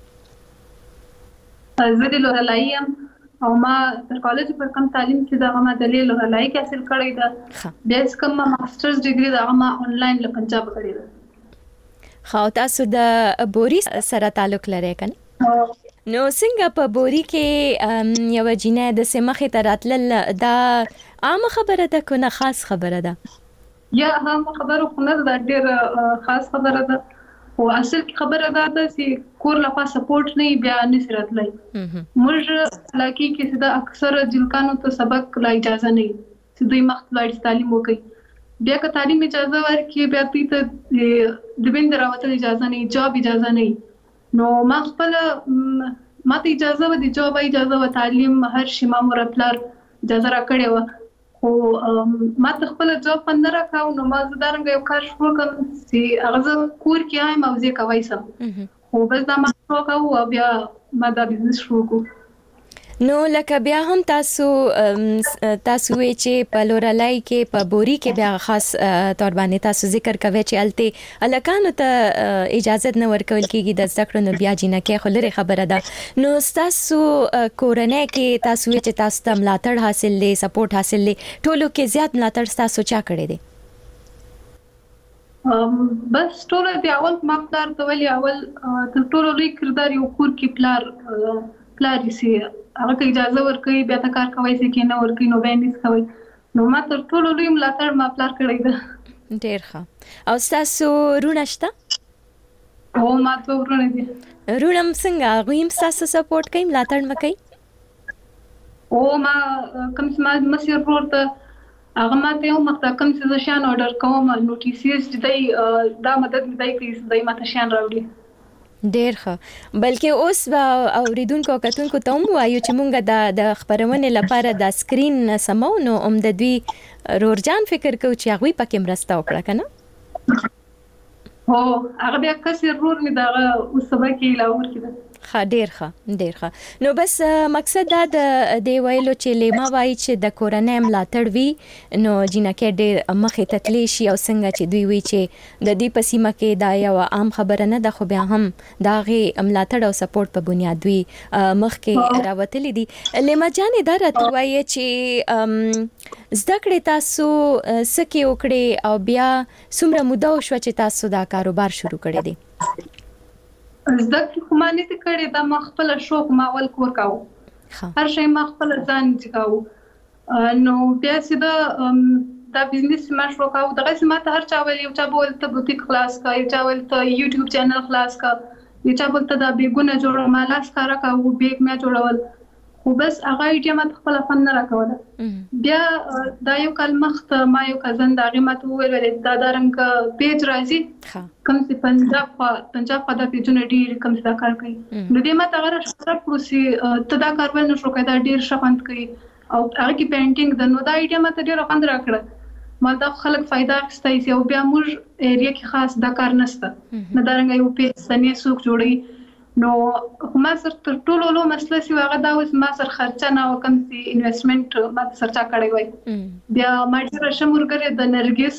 زه د لورلایم او ما تر کالج پر کوم تعلیم چې دا ما د لورلای کې حاصل کړی دا. بیا کوم ماسترز ډیګري دا ما آنلاین له پنجاب کړی دا. خو تاسو د بوري سره تعلق لرئ کنه؟ نو څنګه په بوري کې یو جنې د سمخه تراتل دا عام خبره ده کنه خاص خبره ده؟ یا عام خبره خو نه ده، ډېر خاص خبره ده. او اصل کې خبره ده چې کور لپاره سپورټ نه بیا نه راتلای. موږ لکه کې دا اکثر جنکانو ته سبق لا اجازه نه چې دوی مخکې تعلیم وکړي. بیا که تعلیم اجازه ورکړي بیا دوی ته د بند راوتل اجازه نه، جاب اجازه نه. نو ما خپل ماته اجازه و د جاب اجازه و تعلیم هر شي ما مور پلار اجازه را کړې و، خو ماته خپل جاب پند را کاو. نو ما زدارنګ یو کار شروع کړم چې هغه کور کې آیم او زه کوي سم، خو بس دا ما شروع کاو او بیا ما دا بزنس شروع کو. نو لکه بیا هم تاسو وی چې په لورلای کې په بوري کې بیا خاص تور باندې تاسو ذکر کوي چې الته الکانو ته اجازه نه ورکول کیږي د ذکر نو بیا جنکه خو لري خبره ده نو تاسو کورنۍ کې تاسو چې تاسو ته ملاتړ حاصل لې سپورټ حاصل لې ټولو کې زیات ملاتړ تاسو چا کړی دی بس ټول دی اول مقدار ته ویلي اول تر ټولو لوی کردار یو کور کې پلار سي هغه اجازه ورکوي بیا تا کار کوي چې کې نه ورکوي نو باندې کوي نو ما تر ټولو لوی ملاتړ ما پلار کړی ده ډیر ښه او تاسو رونه شته او ما ته ورونه دي رونم څنګه غویم تاسو سپورټ کوي ملاتړ مکي او ما کوم څه مسیر ورته هغه ماته یو مختکم څه شان آرډر کوم نوټیسز دای دا مدد مې دای کوي دای ماته شان راوړي ډیر ښه بلکې اوس اوریدونکو کتونکو ته هم وایو چې مونږ د خبرونه لپاره د سکرین سمو نو د دوی رورجان فکر کوي چې هغه پکې مرسته وکړه کنه هو هغه بیا کسر رور می دا اوس سبا کې لاور کې ډیر ښه نو بس مقصد دا د ویلو چې لیما وایي چې د کورنۍ ملاتړ وی نو جنکه ډیر مخې تتلی شي او څنګه چې دوی وی چې د دې پسیمه کې دا یو عام خبره نه ده خو بیا هم دا غي ملاتړ او سپورټ په بنیاد وی مخکې راوتلې دي لیما جان دا راته وایي چې زده کړې تاسو سکه وکړې او بیا څومره موده شو چې تاسو دا کاروبار شروع کړی دی زده کړې خو ما نه کړې دا ما خپل شوق ما ول کور کاوه هر شی ما خپل ځان کاوه نو بیا سیده دا بزنس ما شروع کاوه دغه سم ته هر چا ول یو چا بول ته بوتیک خلاص کا یو چا ول ته یوټیوب چینل خلاص کا یو چا بول ته دا بیگونه جوړ ما لاس کارا کاوه بیگ ما جوړول خو بس هغه ایډیا ما خپل فن نه راکوله بیا دا یو کلمخت ما یو کزن دا غیمت ویل دا درنګ پیج راځي کوم چې پنجاب په د پیجونه ډیر کوم څه کار کوي نو دې ما ته غره شکر پروسي ته دا کار ول نشو کېدا ډیر شپند کوي او هغه کې پینټینګ د نو دا ایډیا ما ته ډیر خوند راکړه ما دا خلک فائدہ اخستای سي او بیا موږ ایریا کې خاص دا کار نشته نه درنګ یو پیج سنې سوق جوړي نو ما سر تر ټولو لو مسله سی هغه دا اوس ما سر خرچه نه وکم سي انویسټمنټ ما سر چا کړی وای بیا ما ډیر شمورګره د نرګس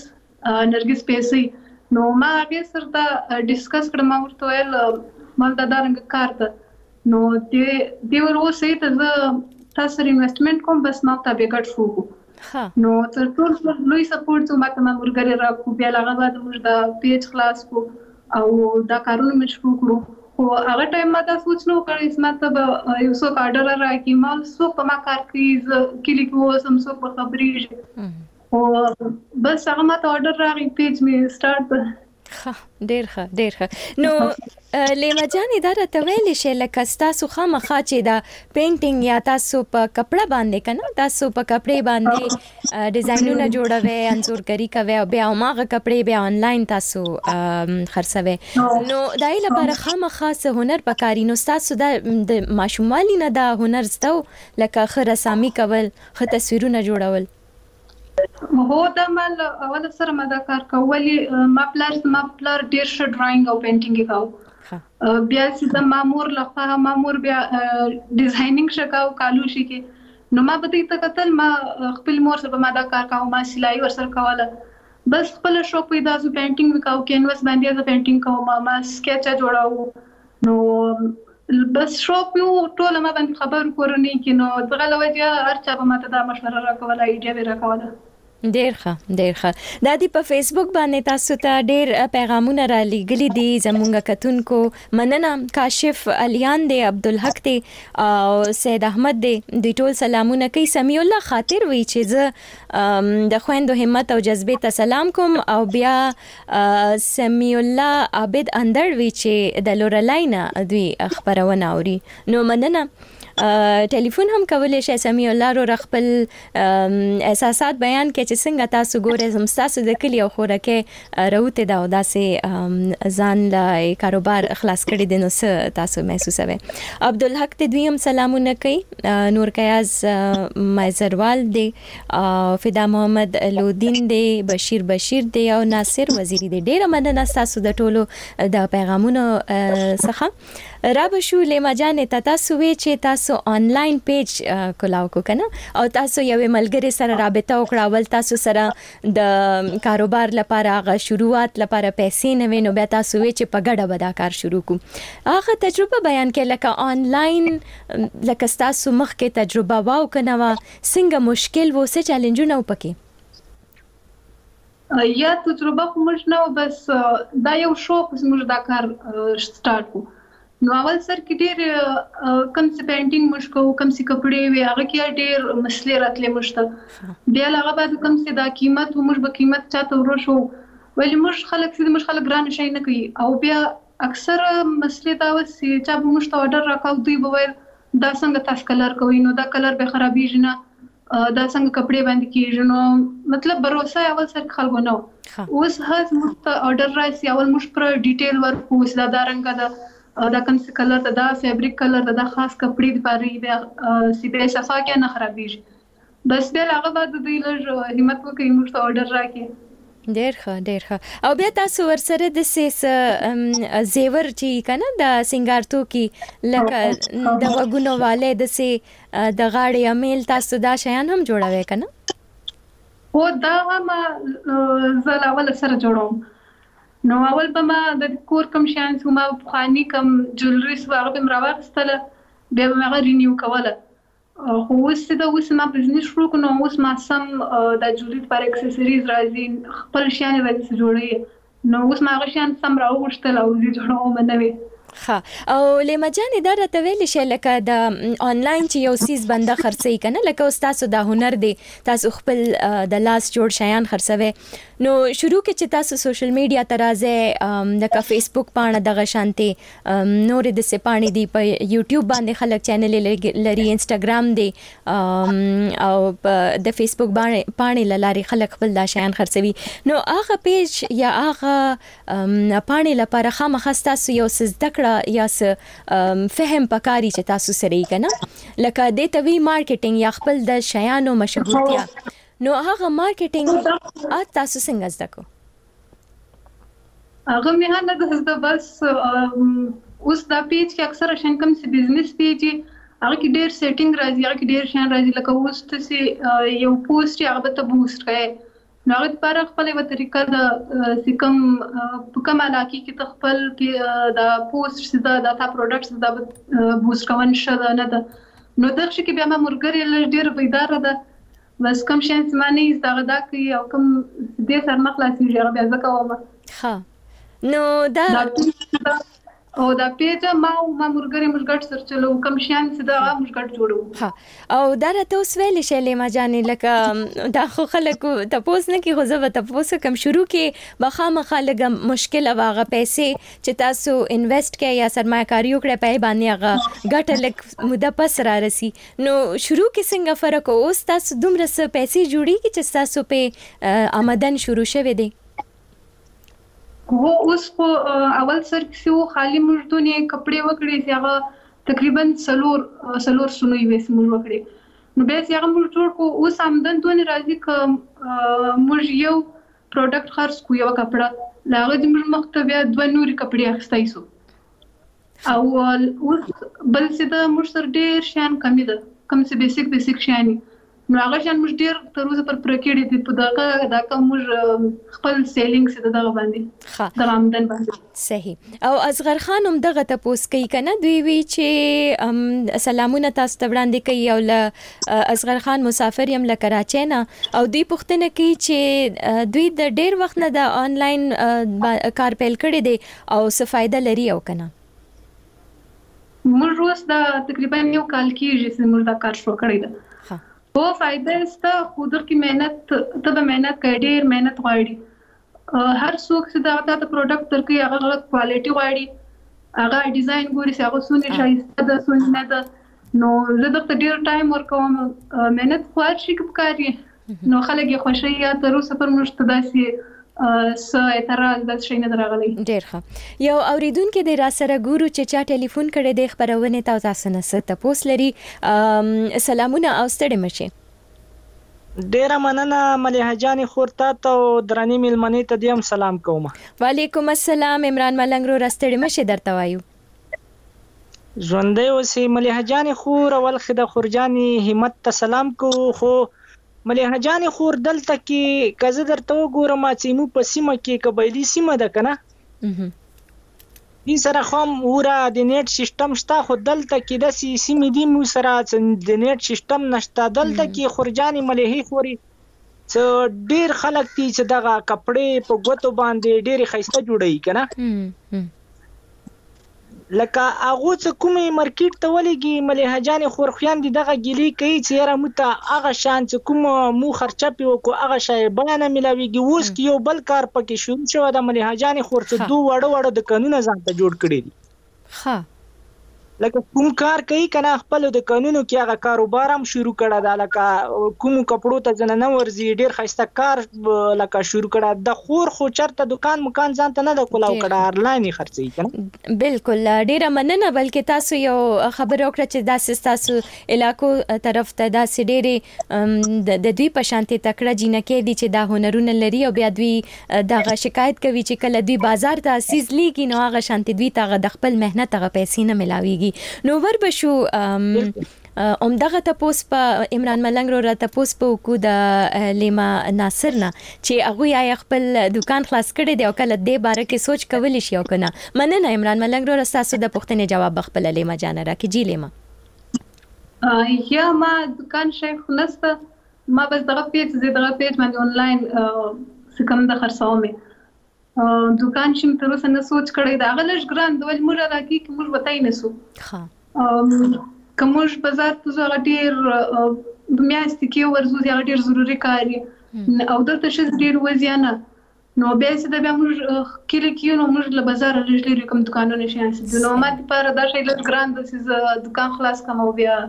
پیسې نو ما هغه سره دا ډیسکس کړم ما ورته ویل ما دا درنګ کار ته نو دی ورسې ته تاسو انویسټمنټ کوم بس ما ته به ګټ شو نو تر ټولو لوی سپورټ ما ته مرګره راکو بیا هغه بعد موږ دا پیج خلاص کو او دا کارونه مې شروع کړو خو هغه ټایم ما دا سوچ نو کړی چې ما ته یو څو کارډر راکې ما څو په ما کار کوي کلی کو سم څو په خبرې او بس هغه ما ته آرډر راغی پیج می سٹارټ ډیر ښه نو لیما جان دا راته ویل شي لکه تاسو خامخا چې دا پینټینګ یا تاسو په کپڑا باندې کنه تاسو په کپڑے باندې ډیزاینونه جوړوي انځورګری کوي او بیا ماغه کپڑے بیا آنلاین تاسو خرڅوي نو دای لپاره خامخا څه هنر پکاري نو تاسو د ماشومالي نه دا هنر زده لکه خره سامي کول خ تصویرونه جوړول هو دا مال اول سره ما دا کار کولی ما پلار ډیر ښه ډراینګ او پینټینګ کاو بیا چې د مامور بیا ډیزاینینګ شکاو کالو شي کې نو ما به ته قتل ما خپل مور سره ما دا کار کاو ما سلای ور سره کوله بس خپل شوق پیدا سو پینټینګ وکاو کینواس باندې دا پینټینګ کوم ما سکیچ جوړاو نو بس شوق یو ټول ما باندې خبر کورنۍ کې نو دغه لوجه هر چا به ماته دا مشوره راکوله ایډیا راکوله ډیر ښه دا دی په فیسبوک باندې تاسو ته ډیر پیغامونه را لېږلي دي زمونږ کتونکو مننه کاشف الیان دی عبدالحق دی او سید احمد دی دوی ټول سلامونه کوي سمیع الله خاطر وی چې زه د خويندو همت او جذبې ته سلام کوم او بیا سمیع الله عابد اندر وی چې د لورلاینا دوی خبرونه اوري نو مننه ټلیفون هم کولای شي سمیع الله رو خپل احساسات بیان کړي چې څنګه تاسو ګورئ زم تاسو د کلی او خورکه راوته دا داسې ځان لا کاروبار خلاص کړي د نو څه تاسو محسوسوي عبدالحق ته دویم سلامونه کوي نور کیاز مایزروال دی فدا محمد لودین دی بشیر دی او ناصر وزیری دی ډیره مننه تاسو د ټولو د پیغامونو څخه را بشو لیما جانې تاسو وی چې تاسو آنلاین پیج کولاو کو کنه او تاسو یو ملګری سره رابطه وکړه ول تاسو سره د کاروبار لپاره غا شروعات لپاره پیسې نه وینو بیا تاسو وی چې په ګډه ودا کار شروع کو هغه تجربه بیان کړه لکه آنلاین لکه تاسو مخکې تجربه واو کنه څنګه مشکل و څه چیلنجونه وپکې یا تجربه خو موږ نه بس دا یو شوق موږ دا کار سٹارټ کو نو اول سر کې ډېر کم څه پینټینګ موږ کو کم څه کپڑے وی هغه کې ډېر مسلې راتلې موږ بیا هغه بعد کم څه دا قیمت موږ به قیمت چاته ورشو ولی موږ خلک ګران شي نه کوي او بیا اکثر مسلې دا وسی چې موږ ته اورډر راکاو دوی به دا څنګه تاسو کلر کوي نو دا کلر به خرابېږي نه دا څنګه کپڑے باندې کیږي نو مطلب باور اول سر خلکو نو اوس هڅ مست اورډر راځي اول موږ پر ډیټیل ورکو چې دا رنګ دا کوم څه کلر دا فیبریک کلر دا خاص کپڑے لپاره دی سی به صفا کې نه خرابېږي بس بیا هغه بعد دوی لږ همت وکړي موږ ته اورډر راکړي ډېر ښه او بیا تاسو ورسره د سیس زیور چې کنه د سنگارتو کې لکه د وګونو والے د سي د غاړې امیل تاسو دا شیان هم جوړوي کنه او دا ما زل اول سره جوړوم نو اول به ما د کور کم شیان چې ما خاني کم جولریز هغه به راوستله بیا به هغه رینیو کوله خو اوس ما بزنس شروع کړو اوس ما سم د جولری پر اکسسوریز راځي خپل شیان راځي جوړي نو اوس ما هغه شیان سم راوښتل او زه جوړوم نوې ها او لیما جانې دا راته ویل شي لکه د آنلاین چې یو سیس بنده خرڅي کنه لکه تاسو د هنر دی تاسو خپل د لاس جوړ شیان خرڅوي نو شروع کې چې تاسو سوشل میډیا ترازه د فیسبوک پاڼه د غشانتي نور د سپانی دی په یوټیوب باندې خلک چینل لري انستګرام دی او د فیسبوک باندې لاري خلک خپل د شیان خرڅوي نو هغه پیج یا هغه پاڼه لپاره خامخا تاسو یو څه یا فهم پکاري چې تاسو سره یې کنه لکه د توی مارکیټینګ یا خپل د شیانو مشهورتیا نو هغه مارکیټینګ تاسو څنګه زده کو هغه مه نه د بس اوس دا پیج کې اکثر شین کم سي بزنس پیج هغه کې ډېر سیټینګ راځي هغه کې ډېر شین راځي لکه اوس ته یو پوسټ هغه ته بوست کړي نو هغه لپاره خپل یو طریقه د سکم په کومه علاقه کې تخپل کې دا پوسټ دا تا پروډکټس دا بوست کوون شته نه ده نو دغه کې بیا ما مرګري ډېر بیدار ده بس کوم شي سمانی دا کوي او کوم دې سر مخلاصي هغه بیا ځکه ها نو دا او دا پیج ما مرګري مشګټ سر چلو کم شان چې دا مشګټ جوړو ها او دا راته اوس ویل شي لیما جانې لکه دا خو خلکو تاسو نه کې خو زه تاسو کم شروع کې بخامخه لګم مشکل واغه پیسې چې تاسو انویسټ کې یا سرمایه‌کاري وکړه په باندې هغه ګټه لک مده پس را رسی نو شروع کې څنګه فرق اوس تاسو دومره پیسې جوړی چې تاسو په آمدن شروع شوه دي هو اوس خو اول سر کې خالی مردونه کپڑے وکړي چې هغه تقریبا سلور سنوي وس موږ وکړي نو به چې هغه موږ جوړ کو اوس آمدن دونه راځي ک موږ یو پروډکټ خرڅ کو یو کپڑا لاغه د موږ مختبیا دوه نوري کپڑے اخستای سو او اوس بل څه د موږ سر ډېر شان کمی ده کم څه بیسیک شانی نو هغه شان موږ ډېر تر اوسه پر پرکېډې دي په دا کوم خپل سیلینګ څه دغه باندې د آمدن باندې صحیح او اصغر خان هم دغه تاسو کوي کنه دوی وی چې سلامونه تاسو ته وړاندې کوي او ل اصغر خان مسافر يم ل کراچۍ نه او دوی پوښتنه کوي چې دوی د ډېر وخت نه د آنلاین کار پیل کړی دی او څه فائدہ لري او کنه موږ اوس دا تقریبا یو کال کې چې موږ دا کار شروع کړی دی वो फायदा इसका खुद की मेहनत तब मेहनत कर ढेर मेहनत غواړي هر څوک چې دا د پروډکټ ترکي هغه کوالټي غواړي هغه ډیزاین ګوري چې هغه سونی شایسته ده سونی نه ده نو زه د ډیر ټایم ورکوم مهنت خو شي کوي نو خلک یې خوشي یا تر اوسه پر مشتداسي اعتراض د شي نه درغلي ډیر ښه یو اوریدونکو د را سره ګورو چې چا ټلیفون کړي د خبرونه تاسو نه ست پوس لري سلامونه او ستړي مشه ډیر مننه مليحه جان خورتا ته درنی ملمنی ته دیم سلام کوم وعلیکم السلام عمران ملنګ رو راستړي مشه درته وایو ژوندۍ اوسې مليحه جان خور اول خده خورجاني همت ته سلام کو. خو مليحه جان خور دلته کې کزه درته وګورم چې مو په سیمه کې قبایلی سیمه ده کنه دې سره خام وره د نیټ سیستم شته خو دلته کې د سیمې دی مو سره د نیټ سیستم نشته دلته کې خورجاني مليحه خوري څه ډیر خلک دي چې دغه کپڑے په ګوتو باندې ډیر خسته جوړي کنه لکه هغه څه کومې مارکیټ ته ولېږي مليحه جان خورخيان دي دغه ګيلي کوي چې یاره مته هغه شان چې کوم مو خرچه پیو کو هغه شای بیان ملاويږي اوس کې یو بل کار پکې شروع شو د مليحه جان خور څه دوه وړو د قانون ځان ته جوړ کړی دي ها لکه کوم کار کوي کنه خپل د قانونو کې هغه کاروبار هم شروع کړه دا لکه کوم کپړو ته ځنه ورزي ډیر خسته کار لکه شروع کړه د خور خو چرته دکان مکان ځان ته نه د کولاو کړه آنلاین خرڅي کنه بالکل ډیر مننه بلکې تاسو یو خبر وکړه چې داسې تاسو علاقو طرف ته داسې ډېری د دوی په شانتي تکړه جنکې دي چې دا هنرونه لري او بیا دوی دغه شکایت کوي چې کله دوی بازار ته اسیز لیږي نو هغه شانتي دوی ته د خپل مهنت هغه پیسې نه ملاويږي نو ور بشو دغه تاسو په عمران ملنګ را تاسو په کو د لیما ناصر نه چې هغه یا خپل دکان خلاص کړي دی او کله دې باره کې سوچ کولی شي او کنه مننه عمران ملنګ را تاسو د پښتنې جواب خپل لیما جان را کې جی لیما یا ما دکان شیخ نسته ما بس دغه پیج باندې آنلاین سکم د خرڅومه دکان شم تر اوسه نه سوچ کړی دا غلش ګران دوی موږ راکی کی موږ وتاي نه سو ها کومش بازار ته زه غټیر د میاشتې کې ورزو زیات ډیر ضروری کاری او دلته شې ډیر وزیانه نو به چې دا موږ کلی کې نو موږ له بازار لږ کوم دکانونه شي اسې نو ما لپاره دا شی لږ ګران د چې دکان خلاص کوم او بیا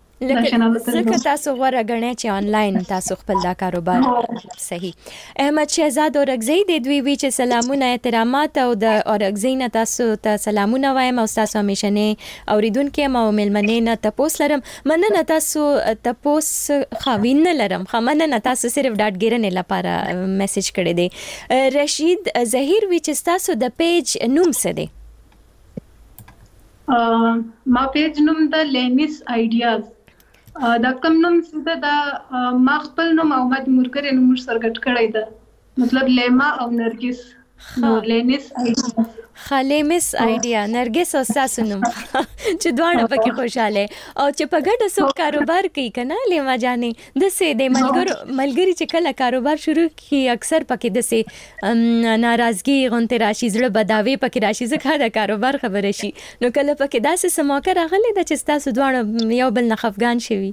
لکه تاسو غوړه غنې چې آنلاین تاسو خپل دا کاروبار صحیح احمد شهزاد اورګزی د دوی وی چې سلامونه احترامات او د اورګزی نه تاسو ته سلامونه وایم او تاسو همیشه نه اوریدونکو ما ملمنې نه تاسو لرم مننه تاسو خاوین نه لرم خمنه تاسو صرف ډاټ ګیرنې لپاره میسج کړی دی رشید ظهیر وی چې تاسو د پیج نوم څه دی ما پیج نوم د لینیس آیډیاز دا کوم نوم څه دا ما خپل نوم او ما د مرګري نوم سرګټ کړی دا مطلب لیما او نرګس نو لینیس آیډیاز خلیمس آیډیا نرګس او تاسو نوم چې دواړه پکې خوشاله او چې په ګډه سو کاروبار کوي کنه لیما جانې د سه د ملګری چې کله کاروبار شروع کی اکثر پکې د سه ناراضگی غونته راشي زړه بداوي پکې راشي ځکه دا کاروبار خبره شي نو کله پکې داسې سموکه راغلي د چې تاسو دواړه یو بل نه خفغان شوي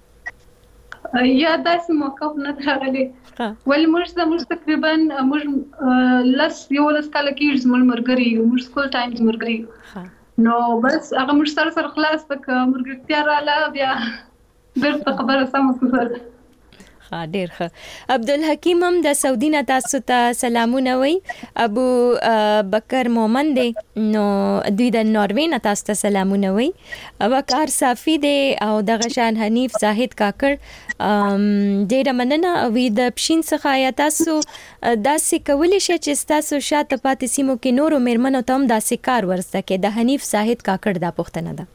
یا داسې موقف نه راغلی ول موږ تقریبا موږ یو لس کال کې زموږ مرګري موږ سکول ټایم مرګري نو بس هغه موږ سره خلاص تک مرګرتیا رااله بیا درته خبره سم وکړه ډیر ښه عبدالحکیم هم د سعودي نه تاسو ته سلامونه وي ابو بکر مومن دی نو دوی د ناروې نه تاسو ته سلامونه وي وقار صافي دی او دغه شان حنیف زاهد کاکړ ډیر مننه وی د پښین څخه یا تاسو داسې کولی شئ چې تاسو شاته پاتې سیمو کې نورو میرمنو ته هم داسې کار ورسته کې د حنیف زاهد کاکړ دا پوښتنه ده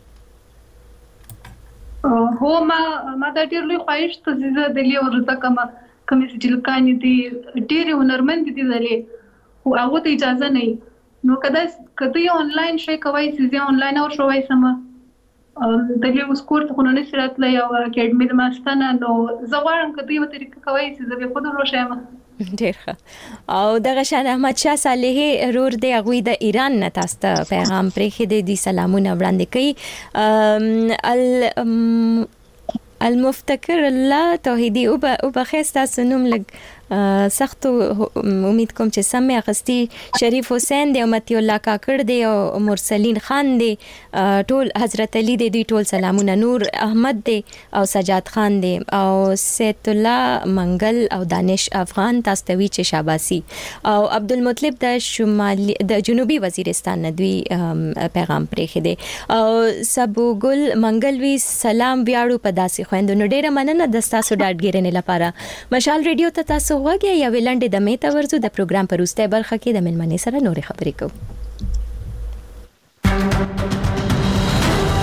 هو ما دا ډیر لوی خواهش ته زیاده د لیو ورته کومې چې لکانې دي ډیر هنرمند دي دلې او هغه ته اجازه نه نو کله یو آنلاین شي کوي چې آنلاین او شوي سم د لیو سکور ته نه سرات لا یو اکیډمي د ماستانه نو زغوارم کله یو طریقه کوي چې زه به خود روشم ډیر ښه او دغه شان احمد شاه صالح رور دی هغه د ایران نه تاسو ته پیغام پرېښی دی سلامونه وړاندې کوي المفتکر الله توحیدی او بخښتا سنوم لګ سخت امید کوم چې سمې اخستی شریف حسین دی او متی الله کاکړ دی او مرسلین خان دی ټول حضرت علی دی ټول سلامونه نور احمد دی او سجاد خان دی او سید الله منګل او دانش افغان تاسو ته وی چې شاباسي او عبدالمطلب د شمالي د جنوبي وزیرستان نه دوی پیغام پرېښی دی او سبو ګل منګل وی سلام بیاړو په داسې خويندونو ډیره مننه د تاسو ډاډ ګیرنې لپاره مشال ریډیو ته تاسو وګورئ یا ویلنډ د میته ورزو د پروګرام پر وروسته برخه کې د ملمنې سره نورې خبرې کوو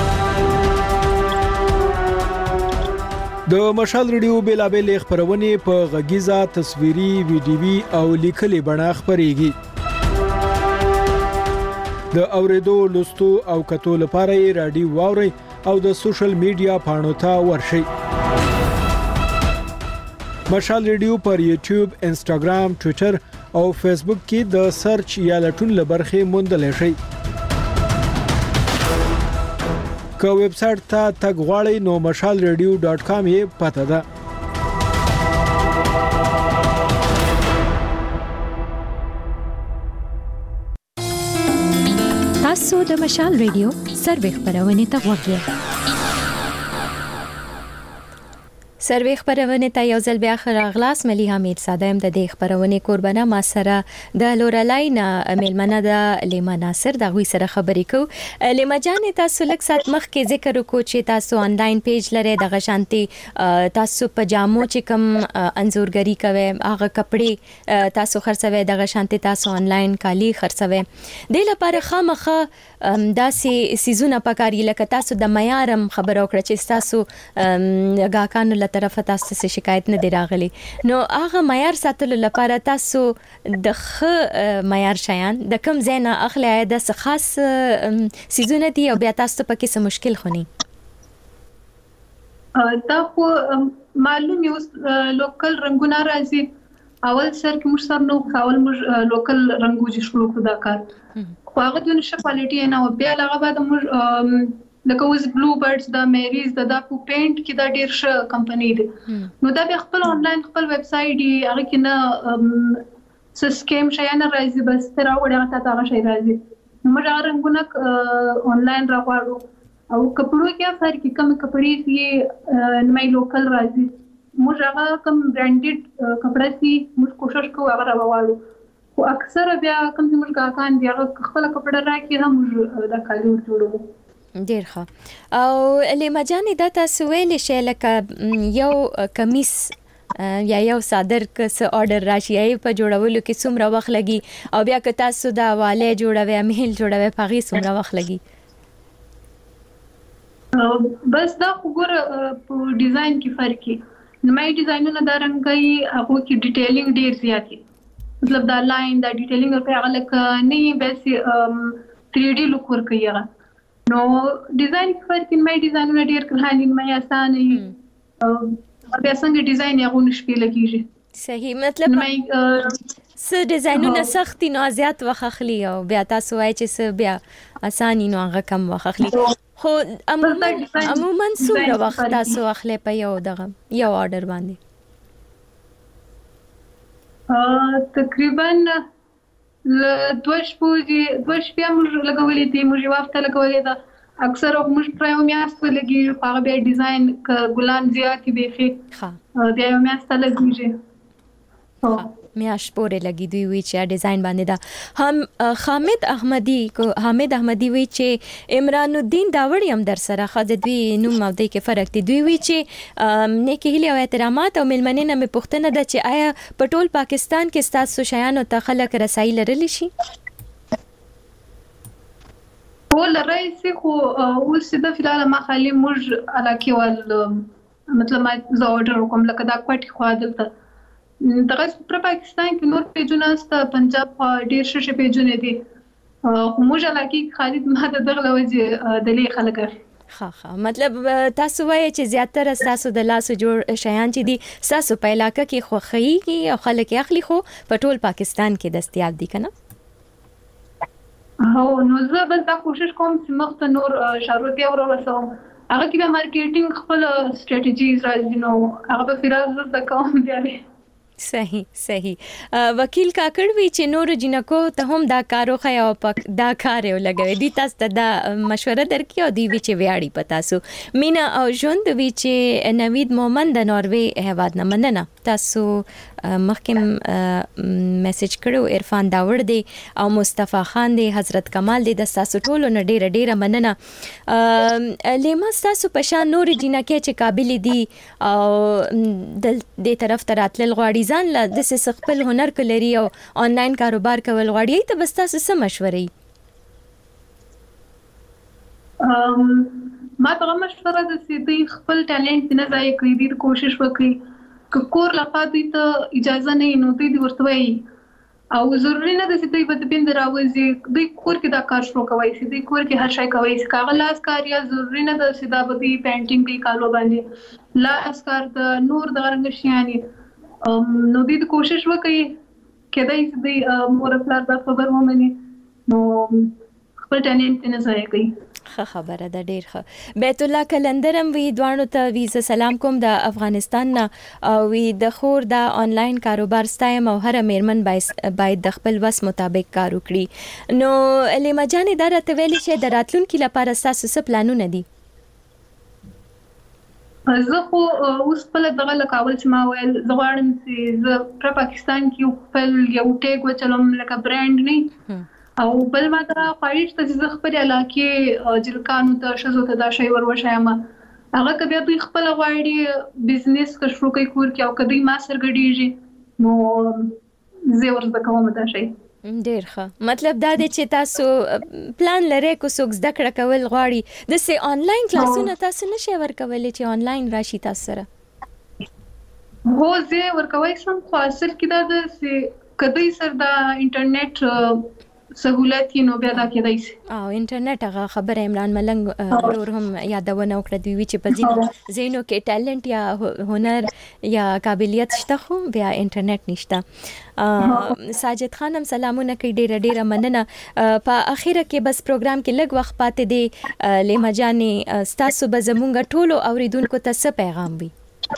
د مشال ریډیو بیلابل خبرونه په غږیزه تصویري ویډیوي او لیکلي بڼه خبريږي د اوریدو لوستو او کتو لپاره رادیو واوري او د سوشل میډیا پاڼو ته ورشي مشال ریډیو پر یوټیوب انستګرام ټوئیټر او فیسبوک کې د سرچ یا لټون لبرخه موندل شي که ویب سټ ته تګ غواړئ نو mashalradio.com یې پته ده تاسو د مشال ریډیو سروې خبرونه ته غوږی سروې خبرونه ته یو ځل بیا خراغلاس ملي حمید صادم د دې خبرونه قربانه ما سره د لورلاین ملمنه د لیما ناصر د غوي سره خبرې کو لیما جان تاسو لک سات مخ کې ذکر وکړو چې تاسو آنلاین پیج لري د غشانتي تاسو پجامو چې کوم انزورګری کوي هغه کپڑے تاسو خرڅوي د غشانتي تاسو آنلاین کالی خرڅوي د لپاره خامخه داسې سيزونه پکاري لکه تاسو د معیارم خبر او کړ چې تاسو غاکانو طرف تاسو څه شکایت نه دی راغلی نو هغه معیار ساتلو لپاره تاسو د معیار شایان د کم زینا اخلي د خاص سيزونه دي او بیا تاسو پکې څه مشکل خوني دا خو معلوم یو لوکل رنگونه راځي اول سر کې موږ سره نو اول موږ لوکل رنگو چې شروع کړو دا کار خو هغه د نشه کوالټي نه او بیا هغه بعد موږ لکه اوس بلو برډز دا میریز دا په پینټ کې دا ډیر ښه کمپنی دي نو دا به خپل آنلاین خپل ویب سټ دی هغه کې نه سکیم شي نه راځي بس تر وړه تا هغه شي راځي موږ هغه رنگونه آنلاین راغواړو او کپړو کې فرق کې کم کپړې دي نمای لوکل راځي موږ هغه کم برانډډ کپړې دي موږ کوشش کوو هغه راغواړو خو اکثر بیا کم چې موږ کاکان دی هغه خپل کپړه راکې هم موږ دا کالي ورجوړو ډیر ښه او لیما جانې دا تاسو ویل شئ لکه یو کمیس یا یو صادر کس آرډر راشي په جوړولو کې څومره وخت لګي او بیا که تاسو دا والے جوړوي میل جوړوي پغې څومره وخت لګي بس دا وګوره په ډیزاین کې فرق دی نمای ډیزاینونه دا رنګي هغه کې ډیټیلینګ ډیر زیات دی مطلب دا لاین دا ډیټیلینګ په هغه لکه نه بس 3D لوک ورکوي نو ډیزاین فرق دی مې ډیزاینونه ډیر کړهاني مې آسان دي بیا څنګه ډیزاین یې غو نشپې لګیږي صحیح مطلب څه ډیزاینونه سختي نو زیات وخت اخلي او بیا تاسو وایي چې بیا آسان نو هغه کم وخت اخلي خو عموما څومره وخت تاسو اخلي په یو آرډر باندې تقریبا دوش موږ لګولې دي موږ وخت لګولې ده اکثر موږ پرایو میاست لګي هغه به ډیزاین ګلان زیات به فی دا یو میاست لګیږي میاش پورې لګي دوی وی چې ډیزاین باندې دا هم حامد احمدی وی چې عمران الدین داوړی هم در سره خاطر دوی نوم او د کې فرق دی دوی وی چې نیکی هلي او احترامات او ملمنینه مې پوښتنه ده چې آیا په ټول پاکستان کې ستاسو شیانو ته خلک رسایي لرلی شي ول رئیس خو اوس د فلال ما خالي موږ علاقه ول مطلب ما زه اورډر کوم لکه دا کوټي خو دلته دغه پر پاکستان کې نور پیجونه است پنجاب ډیر شې پیجونه دي موږ علاقه خالد ما دغه لوجه د لې خلک ها مطلب تاسو وایي چې زیاتره تاسو د لاسو جوړ شیان چې دي تاسو په علاقه کې خوخیږي او خلک اخلي خو په ټول پاکستان کې دستیاب دي کنه هو نو زه بس دا کوشش کوم چې مخته نور شروع ورسوم هغه کې به مارکیټینګ خپل سټریټیجیز راځي نو هغه په فراز د کوم دی صحیح وکیل کاکړ وی چې نور جنکو ته هم دا کارو خیا او دا کار یو لګوي دي تاسو ته دا مشوره درکې او دی وی چې ویاړي پتا سو مینا او ژوند وی چې نوید مومن د نوروي هواد نه مننه تاسو مخکې میسج کړو عرفان داوړ دی او مصطفی خان دی حضرت کمال دی د تاسو ټولو نه ډیره مننه لیما تاسو په شان نور جنکه چې قابل دي او د دې طرف ته راتل غواړي ځان له د خپل هنر کلري او آنلاین کاروبار کول غواړي ته بس تاسو څه مشورې ما ته مشوره ده چې دوی خپل ټالنت نه ځای کوي، دوی کوشش وکړي که کور لخوا دوی ته اجازه نه نو دوی ورته وایي او ضروري نه ده چې دوی به د پیند راوځي، دوی کور کې دا کار شروع کوي چې دوی کور کې هر شی کوي چې کاغه لاس کار یا ضروري نه ده چې دا به دوی پینټینګ کوي کالو باندې لاس کار د نور د رنګ شيانی نو دوی کوشش وکړي کېدای چې دوی مور پلار دا خبر ومني نو خپل ټالنت نه ځای کوي. ښه خبره ده، ډیر ښه. بیت الله کلندرم وی دوانو ته ویزه سلام کوم د افغانستان نه وی د خور د آنلاین کاروبار ستایم او هر میرمن باید د خپل وس مطابق کار وکړي. نو لیما جان دا راته ویلې چې د راتلونکي لپاره تاسو څه پلانونه دي؟ زه خو اوس خپل دغه لکاول چې ما ویل زه غواړم چې زه پر پاکستان کې خپل یو ټیګ وچلم لکه برانډ نه او بل ما دا خواهش ته چې خپل علاقې جلکانو ته شزو ته دا شی وروښایم هغه کبه دوی خپل غواړي بزنس که شروع کوي کور کې او کدی ما سرګډیږي نو زه ورته کوم دا شی. ډیر ښه. مطلب دا دی چې تاسو پلان لرئ کو څوک زده کړه کول غواړي د سه آنلاین کلاسونه تاسو نشئ ورکولای چې آنلاین راشي تاسو سره؟ هو زه ورکوي سم خو اصل کې دا د کدی سره د انټرنیټ سہولت نو بیا دا کېدای شي او انټرنیټ هغه خبره عمران ملنګ ورور هم یادونه وکړه دوی چې په ځینو زینو کې ټالنت یا هنر یا قابلیت شته خو بیا انټرنیټ نشته. ساجد خانم سلامونه کوي، ډیره مننه. په اخیره کې بس پروګرام کې لږ وخت پاتې دی، لیما جانې ستاسو به زمونږ ټولو اوریدونکو ته څه پیغام وي؟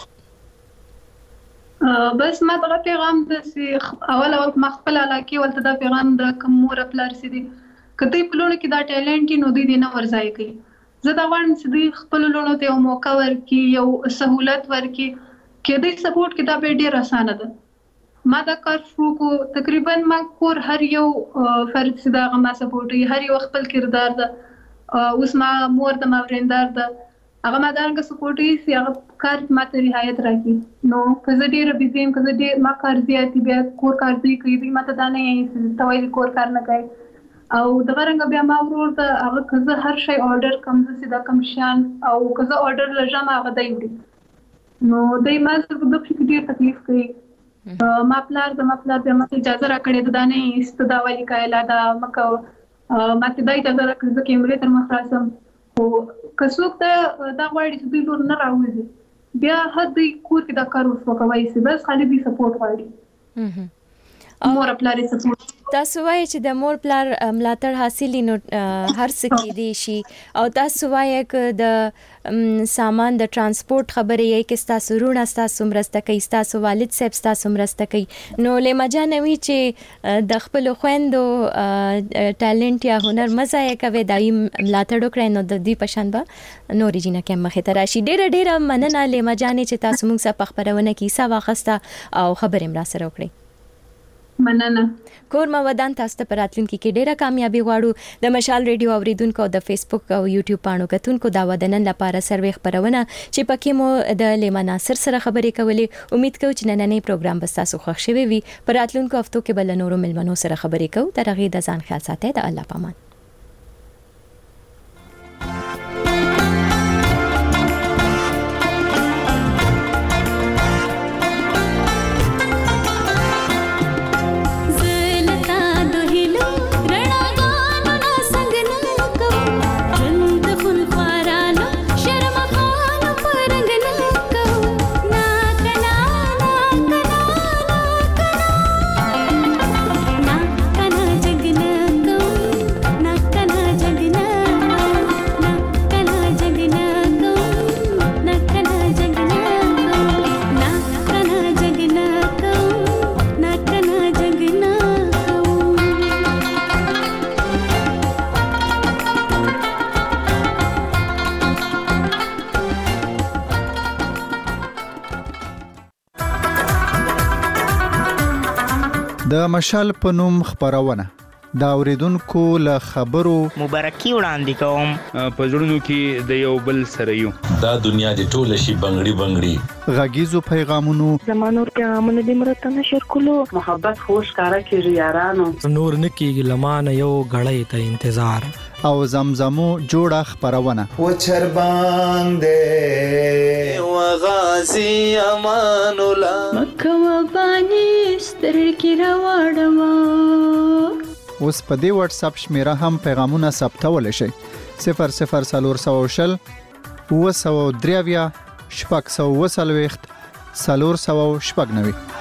بس ما دغه پیغام د اول ما خپل علاقه ولته دا پیغام د کوم مور پلار سي دي کته په لونو کې دا ټالنت نو دوی نه ورځای کوي. زه دا غواړم چې دوی خپل لونو ته یو موقع ورکړي، یو سہولت ورکړي کې دوی سپورټ کې دا به ډیر اسانه ده. ما دا کار شروع کو تقریبا ما کور هر یو فرد صدا ما سپورټي هر یو خپل کردار ده اوس ما مور د ماوریندار ده هغه ما دانګه سپورټي سي هغه کار ماته رعایت راکړي نو کزه ډیر بيزیم کزه ډیر ما کار زیاتی بیا کور کار دی کوي ماته دا نه توای کور کار نه کوي او دغه رنګ بیا ما ورور ته هغه کزه هر شی اورډر کوم زه دا کم شان او کزه اورډر لږه ما هغه دی نو دای ما سره د فکر ډیر تکلیف کوي. ما پلار بیا ما اجازه راکړې ده نه استدا والی کایلا دا مکه ما ته دای اجازه راکړې چې کیمرې تر مخ راسم او کڅوک ته دا غواړي چې دوی لور نه راوځي بیا هدي کور کې دا کار وکوي چې بس خالي دي سپورټ غواړي. مور پلار سپورټ تاسو وایي چې د مور پلار ملاتړ حاصل نو هر څه کې دي شي او تاسو وایي ک د سامان د ترانسپورت خبرې یې کې تاسو رونه تاسو مرسته کوي تاسو والد صاحب تاسو مرسته کوي نو لیما جانوي چې د خپل خويندو ټالنت یا هنر مزه کوي دای ملاتړ وکړي نو د دې پشان به نوري جنا کې مخه تر شي. ډېر مننه لیما جانې چې تاسو موږ سره په خبرونه کې سوا خسته او خبرې مرا سره وکړي. مننه. کورما ودان تاسو ته پراتلونکي کې ډیره کامیابی غواړو. د مشال ریډیو اوریدونکو د فیسبوک او یوټیوب پاڼو کتونکو دا ودنن لپاره سروي خبرونه چې پکې مو د لیما ناصر سره خبرې کولې. امید کوم چې نننې پروګرام به تاسو خوښ شوي وي. پراتلونکو هفتو کې بل نورو ملمنو سره خبرې کوو. تر هغه د ځان خیال ساتئ. د الله پامان. د مشال په نوم خبرونه دا اوریدونکو له خبرو مبارکي وړاندې کوم په ژوندونو کې د یو بل سره یو دا دنیا د ټوله شي بنگړي غږیزو پیغامونو زمانور پیغامونه د مرته نشر کولو محبت خوش کارا کیږي یارانو نور نکیږي لمانه یو غړې ته انتظار او زمزمو جوړه خبرونه و چربان دې و غازی امان الله مکه و بانی سترګې راوړم. اوس په دې واتس اپ شمیره هم پیغامونه ثبتول شي 00420 903 440 490.